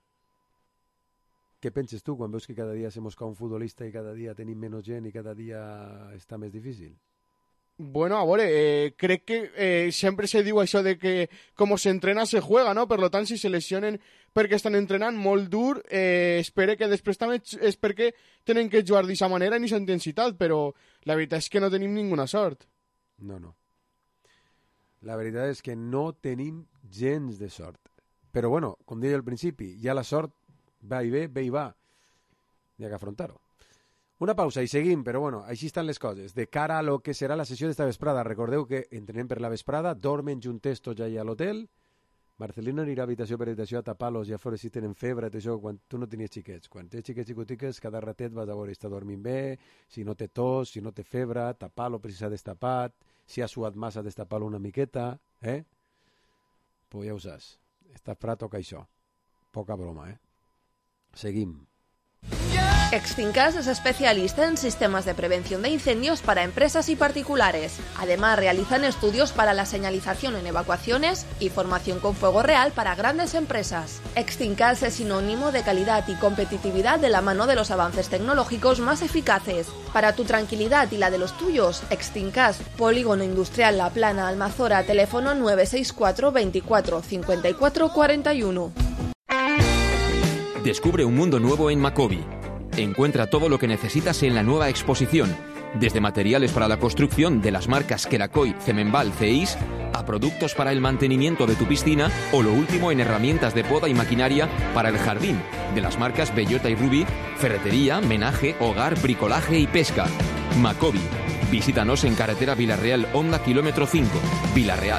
Speaker 5: Què penses tu quan veus que cada dia se mos cau un futbolista i cada dia tenim menys gent i cada dia està més difícil?
Speaker 8: Bueno, a veure, eh, crec que eh, sempre se diu això de que com s'entrena se juega, no? Per tant, si se lesionen perquè estan entrenant molt dur, eh, espere que després també és perquè tenen que jugar d'aquesta manera i d'aquesta intensitat, però la veritat és que no tenim ninguna sort.
Speaker 5: No, no. La veritat és que no tenim gens de sort. Però bueno, com deia al principi, ja la sort va i ve, ve i va. Hi ha que afrontar-ho. Una pausa i seguim, però bueno, així estan les coses. De cara a lo que serà la sessió d'esta vesprada, recordeu que entrenem per la vesprada, dormen juntes tots allà a l'hotel, Marcelino anirà habitació per habitació a tapar-los ja fora si tenen febre, això, quan tu no tenies xiquets. Quan tens xiquets i xicotiques, cada ratet vas a veure si està dormint bé, si no té tos, si no té febre, tapar-lo per si s'ha destapat, si ha suat massa, destapar-lo una miqueta, eh? Pues ja ho saps, està fra toca això. Poca broma, eh? Seguim.
Speaker 11: Extincas es especialista en sistemas de prevención de incendios para empresas y particulares. Además, realizan estudios para la señalización en evacuaciones y formación con fuego real para grandes empresas. Extincas es sinónimo de calidad y competitividad de la mano de los avances tecnológicos más eficaces. Para tu tranquilidad y la de los tuyos, Extincas, Polígono Industrial La Plana, Almazora, teléfono nueve seis cuatro veinticuatro cincuenta y cuatro cuarenta y uno.
Speaker 21: Descubre un mundo nuevo en Macobi. Encuentra todo lo que necesitas en la nueva exposición, desde materiales para la construcción de las marcas Kerakoy, Cemenbal, Ceis, a productos para el mantenimiento de tu piscina o lo último en herramientas de poda y maquinaria para el jardín, de las marcas Bellota y Ruby, ferretería, menaje, hogar, bricolaje y pesca. Macobi. Visítanos en carretera Villarreal Honda kilómetro cinco, Villarreal.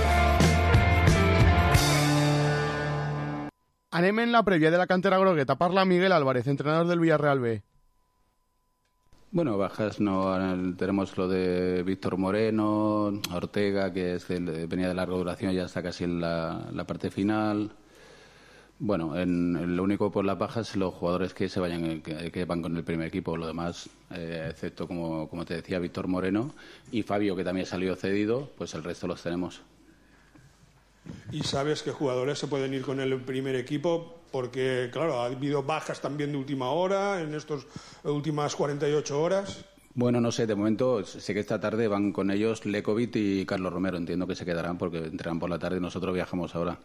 Speaker 8: Anem en la prèvia de la cantera grogueta. Parla Miguel Álvarez, entrenador del Villarreal B.
Speaker 22: Bueno, bajas no tenemos lo de Víctor Moreno, Ortega, que es el, venía de larga duración, ya está casi en la, la parte final. Bueno, en, en lo único por las bajas los jugadores que se vayan, que, que van con el primer equipo, lo demás, eh, excepto como, como te decía, Víctor Moreno y Fabio, que también salió cedido, pues el resto los tenemos.
Speaker 23: ¿Y sabes qué jugadores se pueden ir con el primer equipo? Porque, claro, ha habido bajas también de última hora, en estas últimas cuarenta y ocho horas.
Speaker 22: Bueno, no sé, de momento sé que esta tarde van con ellos Lekovic y Carlos Romero. Entiendo que se quedarán porque entrenan por la tarde y nosotros viajamos ahora.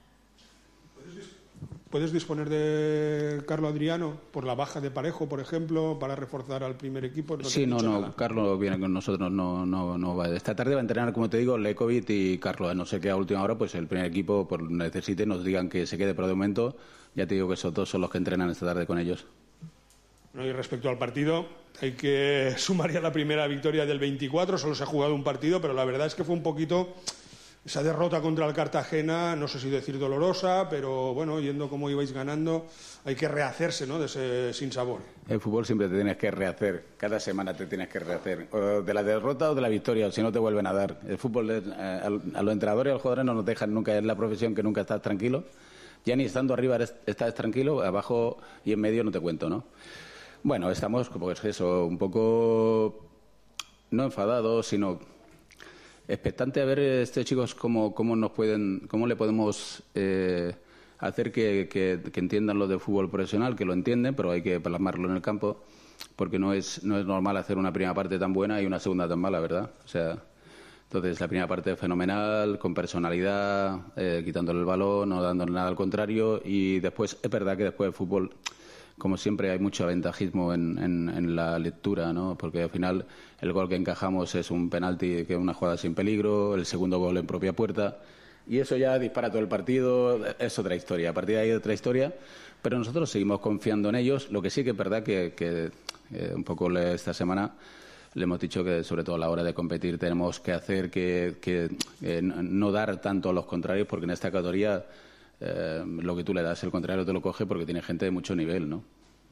Speaker 23: ¿Puedes disponer de Carlos Adriano por la baja de Parejo, por ejemplo, para reforzar al primer equipo? ¿No
Speaker 22: sí, no, no, nada? Carlos viene con nosotros, no, no, no va. Esta tarde va a entrenar, como te digo, Lekovic y Carlos. No sé qué a última hora, pues el primer equipo, por necesite, nos digan que se quede, pero de momento ya te digo que esos dos son los que entrenan esta tarde con ellos.
Speaker 23: Bueno, y respecto al partido, hay que sumar ya la primera victoria del veinticuatro. Solo se ha jugado un partido, pero la verdad es que fue un poquito... Esa derrota contra el Cartagena, no sé si decir dolorosa, pero bueno, yendo como ibais ganando, hay que rehacerse, ¿no?, de ese sinsabor.
Speaker 22: El fútbol siempre te tienes que rehacer, cada semana te tienes que rehacer, o de la derrota o de la victoria, o si no te vuelven a dar. El fútbol, eh, a, a los entrenadores y a los jugadores no nos dejan nunca, es la profesión que nunca estás tranquilo. Ya ni estando arriba eres, estás tranquilo, abajo y en medio no te cuento, ¿no? Bueno, estamos, pues eso, un poco no enfadados, sino... expectante a ver estos chicos cómo, cómo nos pueden, cómo le podemos eh, hacer que, que, que entiendan lo de fútbol profesional, que lo entienden, pero hay que plasmarlo en el campo, porque no es, no es normal hacer una primera parte tan buena y una segunda tan mala, ¿verdad? O sea, entonces la primera parte es fenomenal, con personalidad, eh, quitándole el balón, no dándole nada al contrario, y después, es verdad que después el fútbol, como siempre hay mucho aventajismo en, en, en la lectura, ¿no? Porque al final el gol que encajamos es un penalti, que es una jugada sin peligro, el segundo gol en propia puerta, y eso ya dispara todo el partido, es otra historia, a partir de ahí es otra historia, pero nosotros seguimos confiando en ellos. Lo que sí que es verdad que, que eh, un poco le, esta semana le hemos dicho que sobre todo a la hora de competir tenemos que hacer que, que eh, no dar tanto a los contrarios, porque en esta categoría eh, lo que tú le das, el contrario te lo coge porque tiene gente de mucho nivel, ¿no?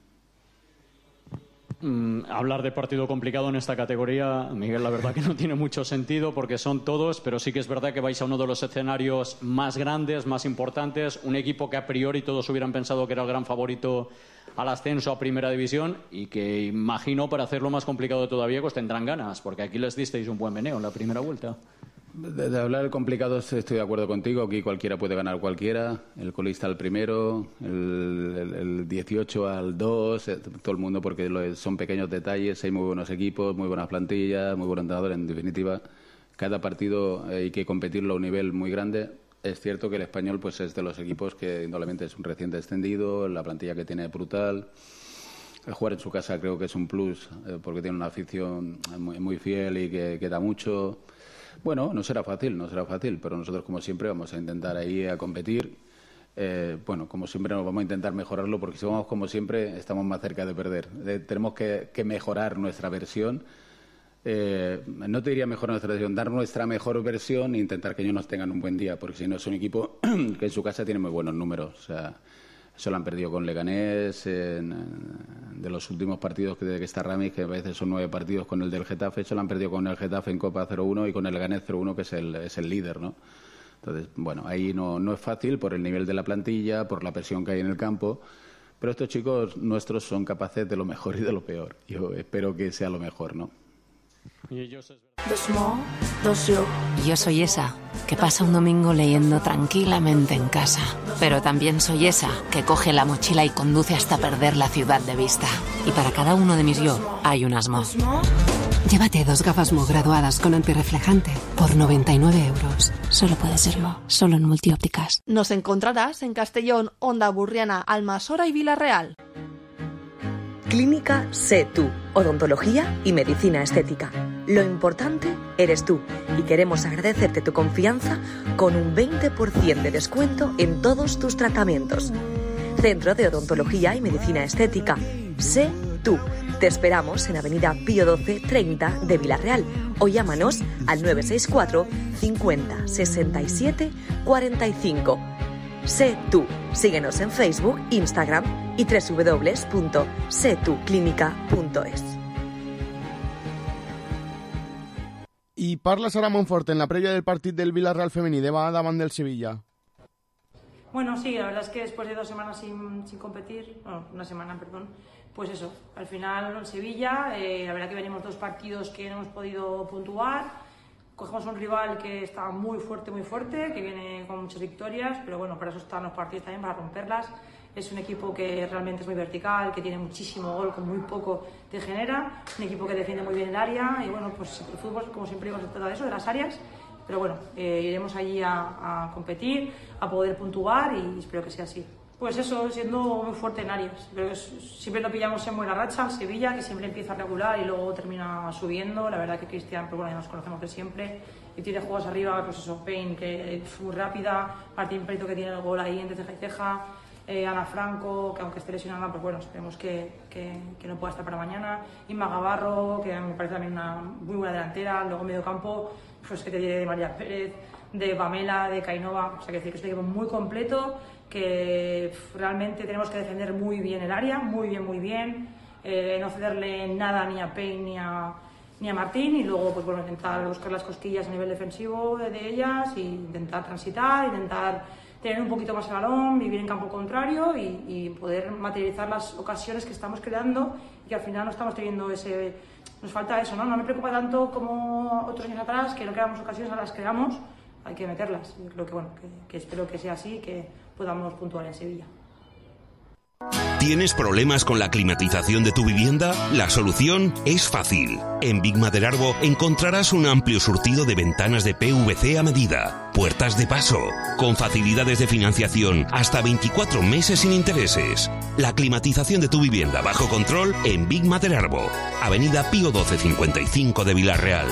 Speaker 1: Mm, hablar de partido complicado en esta categoría, Miguel, la verdad que no tiene mucho sentido porque son todos, pero sí que es verdad que vais a uno de los escenarios más grandes, más importantes, un equipo que a priori todos hubieran pensado que era el gran favorito al ascenso a Primera División y que imagino, para hacerlo más complicado todavía, pues tendrán ganas, porque aquí les disteis un buen meneo en la primera vuelta.
Speaker 22: De, de hablar de complicado estoy de acuerdo contigo. Aquí cualquiera puede ganar cualquiera. El colista al primero, el, el, el dieciocho al dos, eh, todo el mundo, porque lo, son pequeños detalles. Hay muy buenos equipos, muy buenas plantillas, muy buenos entrenadores. En definitiva, cada partido hay que competirlo a un nivel muy grande. Es cierto que el Español pues es de los equipos que indudablemente es un recién descendido, la plantilla que tiene es brutal. El jugar en su casa creo que es un plus, eh, porque tiene una afición muy, muy fiel y que, que da mucho. Bueno, no será fácil, no será fácil, pero nosotros, como siempre, vamos a intentar ahí a competir. Eh, bueno, como siempre, nos vamos a intentar mejorarlo, porque si vamos como siempre, estamos más cerca de perder. Eh, tenemos que, que mejorar nuestra versión. Eh, no te diría mejorar nuestra versión, dar nuestra mejor versión e intentar que ellos nos tengan un buen día, porque si no es un equipo que en su casa tiene muy buenos números. O sea, eso lo han perdido con Leganés, en, en, de los últimos partidos que, de que está Ramis, que a veces son nueve partidos, con el del Getafe, eso lo han perdido con el Getafe en Copa cero uno y con el Leganés cero uno, que es el, es el líder, ¿no? Entonces, bueno, ahí no, no es fácil por el nivel de la plantilla, por la presión que hay en el campo, pero estos chicos nuestros son capaces de lo mejor y de lo peor. Yo espero que sea lo mejor, ¿no?
Speaker 2: Yo soy esa que pasa un domingo leyendo tranquilamente en casa, pero también soy esa que coge la mochila y conduce hasta perder la ciudad de vista. Y para cada uno de mis yo hay un Asmo.
Speaker 3: Llévate dos gafas Mo graduadas con antirreflejante por noventa y nueve euros. Solo puede ser Mo, solo en Multiópticas.
Speaker 13: Nos encontrarás en Castellón, Onda Burriana, Almasora y Villarreal.
Speaker 24: Clínica Sé Tú, odontología y medicina estética. Lo importante eres tú y queremos agradecerte tu confianza con un veinte por ciento de descuento en todos tus tratamientos. Centro de Odontología y Medicina Estética. Sé Tú. Te esperamos en Avenida Pío doce treinta de Villarreal o llámanos al nueve seis cuatro cincuenta sesenta y siete cuarenta y cinco. Sé Tú. Síguenos en Facebook, Instagram y doble u doble u doble u punto sé tú clínica punto es.
Speaker 8: I parla Sara Monfort en la previa del partit del Villarreal femení de davant del Sevilla.
Speaker 25: Bueno, sí, la verdad es que después de dos semanas sin, sin competir, bueno, una semana, perdón, pues eso, al final en Sevilla, eh, la verdad que venimos dos partidos que no hemos podido puntuar. Cogemos un rival que está muy fuerte, muy fuerte, que viene con muchas victorias, pero bueno, para eso están los partidos también, para romperlas. Es un equipo que realmente es muy vertical, que tiene muchísimo gol, con muy poco te genera, un equipo que defiende muy bien el área y bueno, pues el fútbol, como siempre digo, se trata de eso, de las áreas, pero bueno, eh, iremos allí a, a competir, a poder puntuar y espero que sea así. Pues eso, siendo muy fuerte en áreas. Creo que siempre lo pillamos en buena racha, Sevilla, que siempre empieza a regular y luego termina subiendo. La verdad que Cristian, pues bueno, ya nos conocemos de siempre. Y tiene juegos arriba, pues eso, Payne, que es muy rápida. Martín Perito, que tiene el gol ahí entre ceja y ceja. Eh, Ana Franco, que aunque esté lesionada, pues bueno, esperemos que, que, que no pueda estar para mañana. Inma Gavarro, que me parece también una muy buena delantera. Luego medio campo, pues que te diré de María Pérez, de Pamela, de Cainova. O sea, que decir que es un equipo muy completo, que realmente tenemos que defender muy bien el área, muy bien, muy bien, eh, no cederle nada ni a Payne ni a, ni a Martín y luego pues bueno, intentar buscar las cosquillas a nivel defensivo de, de ellas e intentar transitar, intentar tener un poquito más el balón, vivir en campo contrario y, y poder materializar las ocasiones que estamos creando y que al final no estamos teniendo ese... Nos falta eso, ¿no? No me preocupa tanto como otros años atrás, que no creamos ocasiones, a las creamos, hay que meterlas. Yo creo que, bueno, que, que espero que sea así, que podamos puntuar en Sevilla.
Speaker 4: ¿Tienes problemas con la climatización de tu vivienda? La solución es fácil. En Big Maderarbo encontrarás un amplio surtido de ventanas de P V C a medida, puertas de paso, con facilidades de financiación hasta veinticuatro meses sin intereses. La climatización de tu vivienda bajo control en Big Maderarbo, Avenida Pío doce cincuenta y cinco de Vilarreal.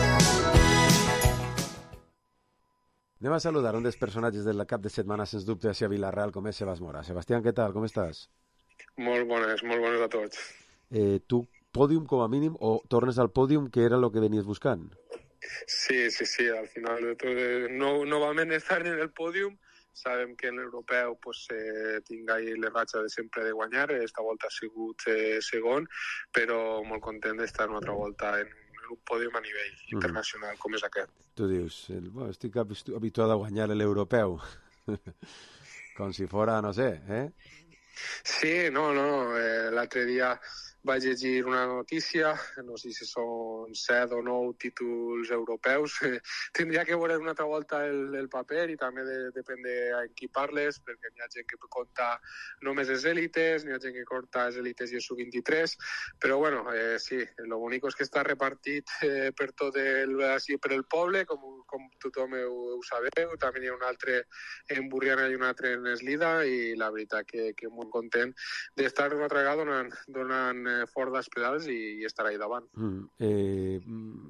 Speaker 5: Anem a saludar un dels personatges del cap de setmana, sens dubte, hacia Vilarreal, com és Sebas Mora. Sebastián, què tal? Com estàs?
Speaker 6: Molt bones, molt bones a tots.
Speaker 5: Eh, tu, pòdium com a mínim, o tornes al pòdium, que era el que venies buscant?
Speaker 6: Sí, sí, sí, al final de tot, eh, no, novament estar en el pòdium. Sabem que en l'europeu pues, eh, tinc ahí la ratxa de sempre de guanyar, esta volta ha sigut eh, segon, però molt content d'estar una altra volta en, en un pòdium a nivell mm. internacional, com és aquest.
Speaker 5: Tu dius, el, bueno, estic habituat a guanyar l'europeu, com si fora, no sé, eh?
Speaker 6: Sí, no, no, eh, l'altre dia vaig llegir una notícia, no sé si són set o nou títols europeus. Tindria que veure una altra volta el, el paper i també de, depèn de en qui parles, perquè n'hi ha gent que compta només les èlites, n'hi ha gent que compta les èlites i el sub vint-i-tres, però bueno, eh, sí, lo bonico és que està repartit eh, per tot el, així, per el poble, com, com tothom ho, ho sabeu. També hi ha un altre en Burriana i un altre en Eslida, i la veritat que, que molt content d'estar una altra vegada donant, donant fort dels pedals i, i estar ahí davant.
Speaker 5: Mm. Eh,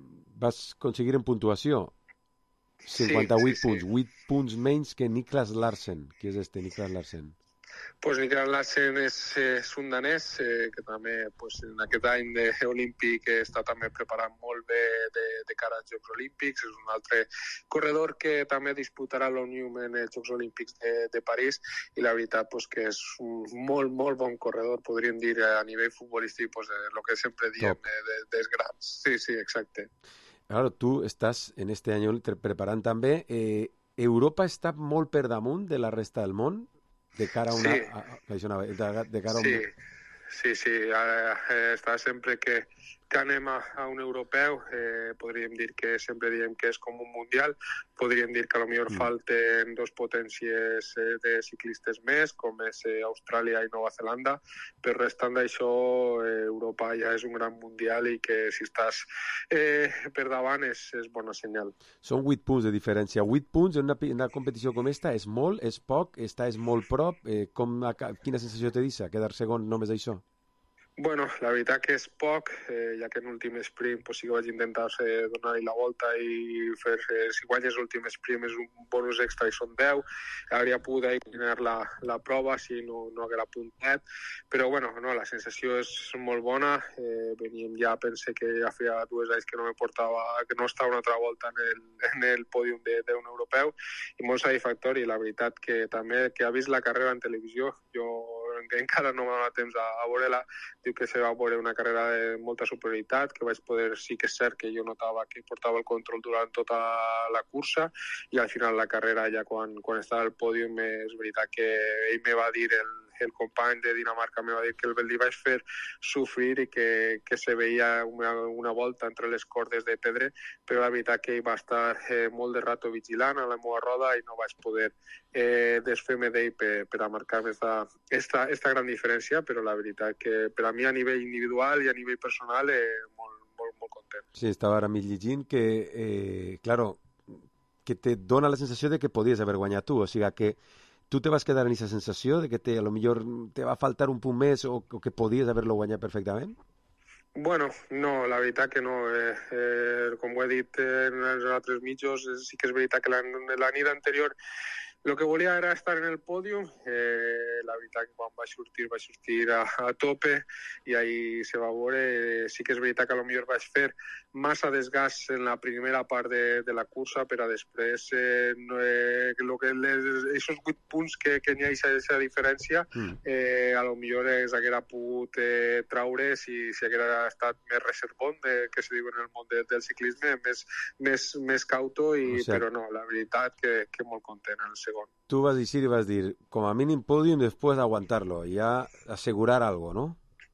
Speaker 5: vas aconseguir en puntuació cinquanta-vuit sí, sí, punts, sí. vuit punts menys que Niklas Larsen. Qui és este Niklas Larsen?
Speaker 6: Pues Niklas Larsen és, és un danès eh, que també pues, en aquest any de olímpic està també preparant molt bé de, de cara als Jocs Olímpics. És un altre corredor que també disputarà l'Omnium en els Jocs Olímpics de, de París, i la veritat pues, que és un molt, molt bon corredor, podríem dir a nivell futbolístic, pues, el que sempre diem de, de, dels grans. Sí, sí, exacte.
Speaker 5: Claro, tu estàs en este any preparant també. Eh, Europa està molt per damunt de la resta del món? De cara a una...
Speaker 6: Sí,
Speaker 5: a, a, de, de cara a un...
Speaker 6: sí, sí, sí. Eh, està sempre que, que anem a, a un europeu, eh, podríem dir que sempre diem que és com un mundial, podríem dir que a lo millor mm. falten dos potències eh, de ciclistes més, com és eh, Austràlia i Nova Zelanda, però restant d'això, eh, Europa ja és un gran mundial i que si estàs eh, per davant és, és bona senyal.
Speaker 5: Són vuit punts de diferència. Vuit punts en una, una competició com esta és molt, és poc, està és molt prop. Eh, com, quina sensació te deixa quedar segon només això?
Speaker 6: Bueno, la veritat que és poc, eh, ja que en l'últim sprint pues, sí que vaig intentar eh, donar-hi la volta i fer, eh, si guanyes l'últim sprint és un bonus extra i són deu, hauria pogut eliminar la, la prova si no, no haguera puntet, però bueno, no, la sensació és molt bona. Eh, veníem ja, pense que ja feia dues anys que no me portava, que no estava una altra volta en el, en el pòdium d'un europeu, i molt satisfactori. La veritat que també que ha vist la carrera en televisió, jo que encara no m'ha donat temps a, a veure-la, diu que se va veure una carrera de molta superioritat, que vaig poder, sí que és cert que jo notava que portava el control durant tota la cursa, i al final la carrera, ja quan, quan estava al pòdium, és veritat que ell me va dir, el, el company de Dinamarca me va dir que el li vaig fer sofrir i que, que se veia una, una volta entre les cordes de pedra, però la veritat que ell va estar eh, molt de rato vigilant a la meva roda i no vaig poder eh, desfer-me d'ell per, per a marcar-me esta, esta, esta gran diferència, però la veritat que per a mi a nivell individual i a nivell personal eh, molt, molt, molt content.
Speaker 5: Sí, estava ara mig llegint que, eh, claro, que te dona la sensació de que podies haver guanyat tu, o sigui que tu te vas quedar en aquesta sensació de que te, a lo millor te va faltar un punt més o, o que podies haver-lo guanyat perfectament?
Speaker 6: Bueno, no, la veritat que no. Eh, eh, com ho he dit en els altres mitjos, sí que és veritat que la, la nit anterior el que volia era estar en el pòdium. Eh, la veritat que quan vaig sortir, vaig sortir a, a tope i ahí se va veure. Eh, sí que és veritat que a lo millor vaig fer massa desgast en la primera part de, de la cursa, però després eh, no, eh, lo que les, esos vuit punts que, que n'hi ha aquesta diferència, eh, a lo millor es haguera pogut eh, traure si, si haguera estat més reservón, de, que se diu en el món de, del ciclisme, més, més, més cauto, i, o sea, però no, la veritat que, que molt content en el segon.
Speaker 5: Tu vas dir i vas dir, com a mínim podium, després aguantar-lo, ja assegurar algo, ¿no?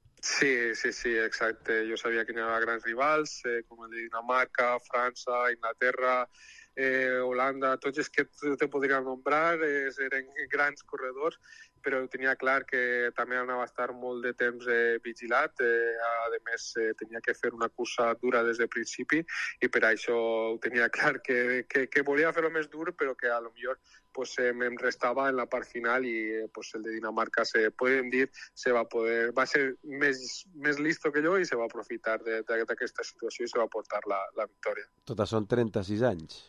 Speaker 6: Sí, sí, sí, exacte. Jo sabia que hi havia grans rivals, eh, com el de Dinamarca, França, Inglaterra, eh, Holanda, tots els que te podria nombrar eh, eren grans corredors però tenia clar que també anava a estar molt de temps eh, vigilat, eh, a més eh, tenia que fer una cursa dura des del principi i per això ho tenia clar que, que, que volia fer-ho més dur, però que a lo millor pues, eh, em restava en la part final i eh, pues, el de Dinamarca, se, podem dir, se va poder, va ser més, més listo que jo i se va aprofitar d'aquesta situació i se va portar la, la victòria.
Speaker 5: Totes són trenta-sis anys.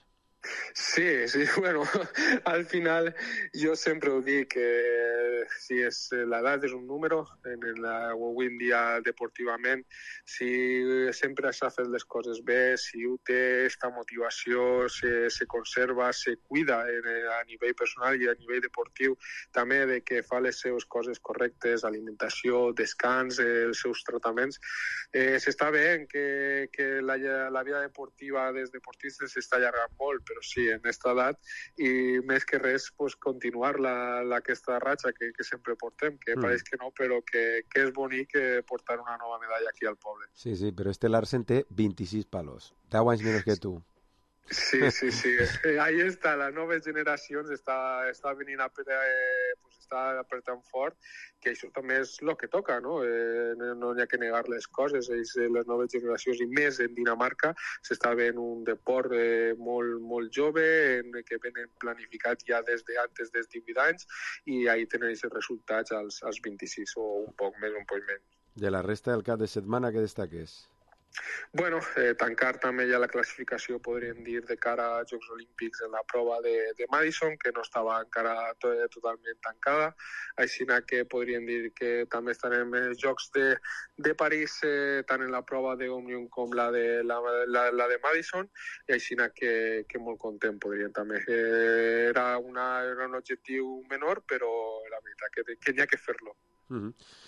Speaker 6: Sí, sí, bueno, al final jo sempre ho dic, que si és, l'edat és un número, en la, avui en dia deportivament, si sempre s'ha fet les coses bé, si ho té esta motivació, se, se conserva, se cuida en, a nivell personal i a nivell deportiu, també de que fa les seves coses correctes, alimentació, descans, eh, els seus tractaments, eh, s'està veient que, que la, la vida deportiva dels deportistes s'està allargant molt, però sí, en aquesta edat, i més que res, pues, continuar la, la, aquesta ratxa que, que sempre portem, que mm. pareix que no, però que, que és bonic portar una nova medalla aquí al poble.
Speaker 5: Sí, sí, però este Larsen té vint-i-sis palos, deu anys menys que tu.
Speaker 6: Sí, sí, sí. Ahí està, les noves generacions està, està venint a, eh, pues està apretant fort, que això també és el que toca, no? Eh, no hi ha que negar les coses. Ells, les noves generacions, i més en Dinamarca, s'està veient un deport eh, molt, molt jove, en, que venen planificat ja des de antes dels divuit anys, i ahí tenen aquests resultats als, als vint-i-sis, o un poc més, un poc menys.
Speaker 5: I la resta del cap de setmana, què destaques?
Speaker 6: Bueno, eh, tancar també ja la classificació, podríem dir, de cara a Jocs Olímpics en la prova de, de Madison, que no estava encara to totalment tancada. Així que podríem dir que també estarem en els Jocs de, de París, eh, tant en la prova d'Òmnium com la de, la, la, la de Madison, i així que, que molt content, podríem també. Eh, era, una, era un objectiu menor, però la veritat que, que n'hi ha que fer-lo.
Speaker 5: Mm-hmm.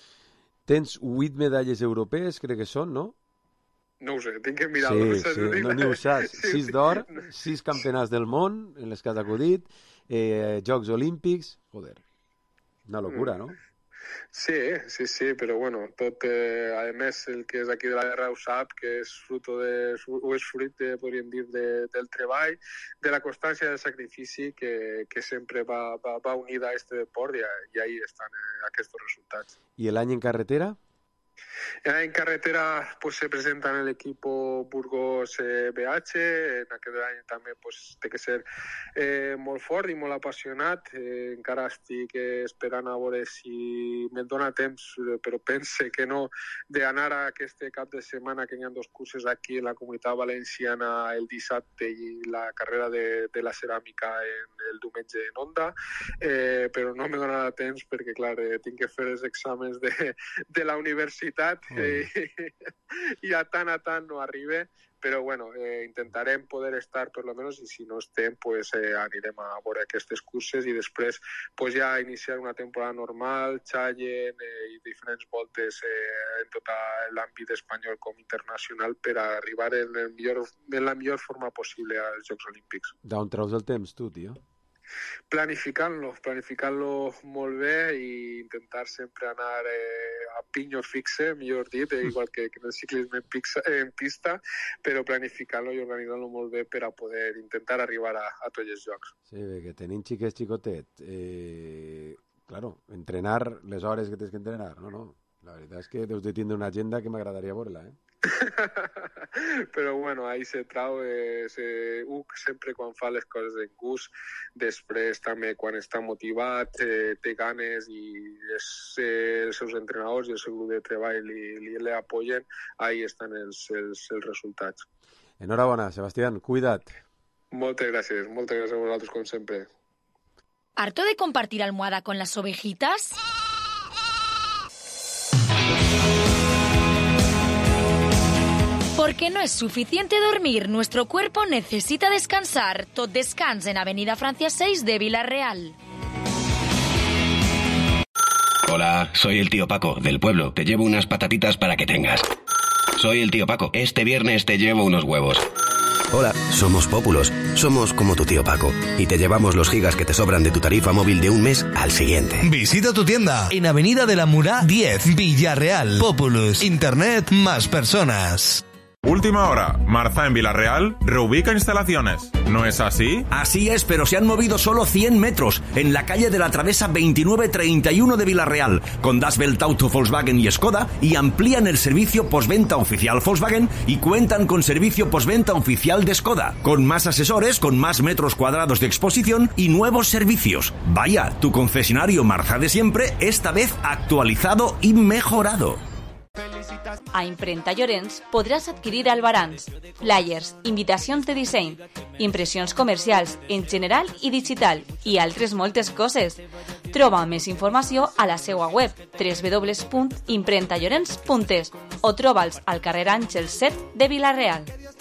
Speaker 5: Tens vuit medalles europees, crec que són, no?
Speaker 6: No ho sé, tinc que mirar-lo.
Speaker 5: Sí, sí, no n'hi ho saps. Sis d'or, sis campionats del món, en les que has acudit, eh, Jocs Olímpics, joder, una locura, no?
Speaker 6: Sí, sí, sí, però bueno, tot, eh, a més, el que és aquí de la guerra ho sap, que és fruto de, o és fruit, de, podríem dir, de, del treball, de la constància del sacrifici que, que sempre va, va, va unida a este deport, i, i ahí estan eh, aquests resultats.
Speaker 5: I l'any en carretera?
Speaker 6: En carretera pues, se presenta en el equipo Burgos eh, B H. En aquest any també pues, té que ser eh, molt fort i molt apassionat. Eh, encara estic eh, esperant a veure si me'n dona temps, eh, però pense que no, d'anar a aquest cap de setmana, que hi ha dos curses aquí en la Comunitat Valenciana el dissabte i la carrera de, de la ceràmica en, el diumenge en Onda, eh, però no me donarà temps perquè, clar, eh, tinc que fer els exàmens de, de la universitat, eh, i a tant a tant no arribe, però bueno, eh, intentarem poder estar per lo menos, i si no estem, pues eh, anirem a veure aquestes curses i després pues, ja iniciar una temporada normal, Challenge eh, i diferents voltes eh, en tot l'àmbit espanyol com internacional per a arribar en, el millor, en la millor forma possible als Jocs Olímpics.
Speaker 5: D'on treus el temps tu, tio?
Speaker 6: Planificant-lo, planificant-lo molt bé i intentar sempre anar eh, a pinyo fixe, millor dit, eh, igual que, que en el ciclisme en, pixa, eh, en pista, però planificant-lo i organitzant-lo molt bé per a poder intentar arribar a, a tots els jocs.
Speaker 5: Sí, que tenim xiquets xicotet, eh, claro, entrenar les hores que tens que entrenar, no, no, la veritat és que deus de tindre una agenda que m'agradaria veure-la, eh?
Speaker 6: Però bueno, ahí se trau eh, se, uh, sempre quan fa les coses en gust, després també quan està motivat, eh, té ganes i és, eh, els seus entrenadors i el seu grup de treball li, li, li apoyen, ahí estan els, els, els resultats.
Speaker 5: Enhorabona, Sebastián, cuida't.
Speaker 6: Moltes gràcies, moltes gràcies a vosaltres com sempre.
Speaker 20: ¿Harto de compartir almohada con las ovejitas? Porque no es suficiente dormir, nuestro cuerpo necesita descansar. Tot Descans en Avenida Francia seis de Villarreal.
Speaker 7: Hola, soy el tío Paco, del pueblo. Te llevo unas patatitas para que tengas. Soy el tío Paco. Este viernes te llevo unos huevos.
Speaker 9: Hola, somos Pópulos. Somos como tu tío Paco. Y te llevamos los gigas que te sobran de tu tarifa móvil de un mes al siguiente.
Speaker 10: Visita tu tienda en Avenida de la Murá diez, Villarreal. Pópulos. Internet más personas. Última hora, Marza en Villarreal reubica instalaciones. ¿No es así?
Speaker 12: Así es, pero se han movido solo cien metros en la calle de la Travesa veintinueve treinta y uno de Villarreal, con Das Welt Auto, Volkswagen y Skoda, y amplían el servicio postventa oficial Volkswagen y cuentan con servicio postventa oficial de Skoda, con más asesores, con más metros cuadrados de exposición y nuevos servicios. Vaya, tu concesionario Marza de siempre, esta vez actualizado y mejorado.
Speaker 14: A Imprenta Llorenç podràs adquirir albarans, flyers, invitacions de disseny, impressions comercials en general i digital i altres moltes coses. Troba més informació a la seva web w w w punt imprenta llorenç punt es o troba'ls al carrer Àngel set de Vila-real.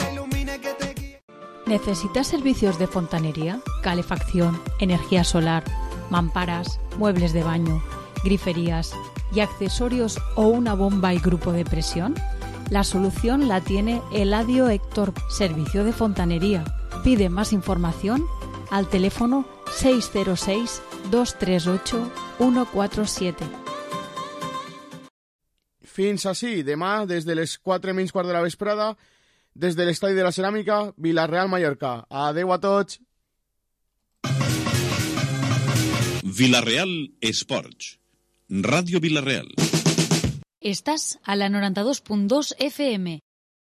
Speaker 15: ¿Necesitas servicios de fontanería, calefacción, energía solar, mamparas, muebles de baño, griferías y accesorios o una bomba y grupo de presión? La solución la tiene Eladio Héctor, servicio de fontanería. Pide más información al teléfono seis cero seis, dos tres ocho, uno cuatro siete.
Speaker 8: Fins així, demà, des de les quatre menys quart de la vesprada, des de l'Estadi de la Ceràmica, Villarreal-Mallorca. Adeu a tots.
Speaker 16: Villarreal Esports. Radio Villarreal.
Speaker 15: Estás a la noranta dos punt dos F M.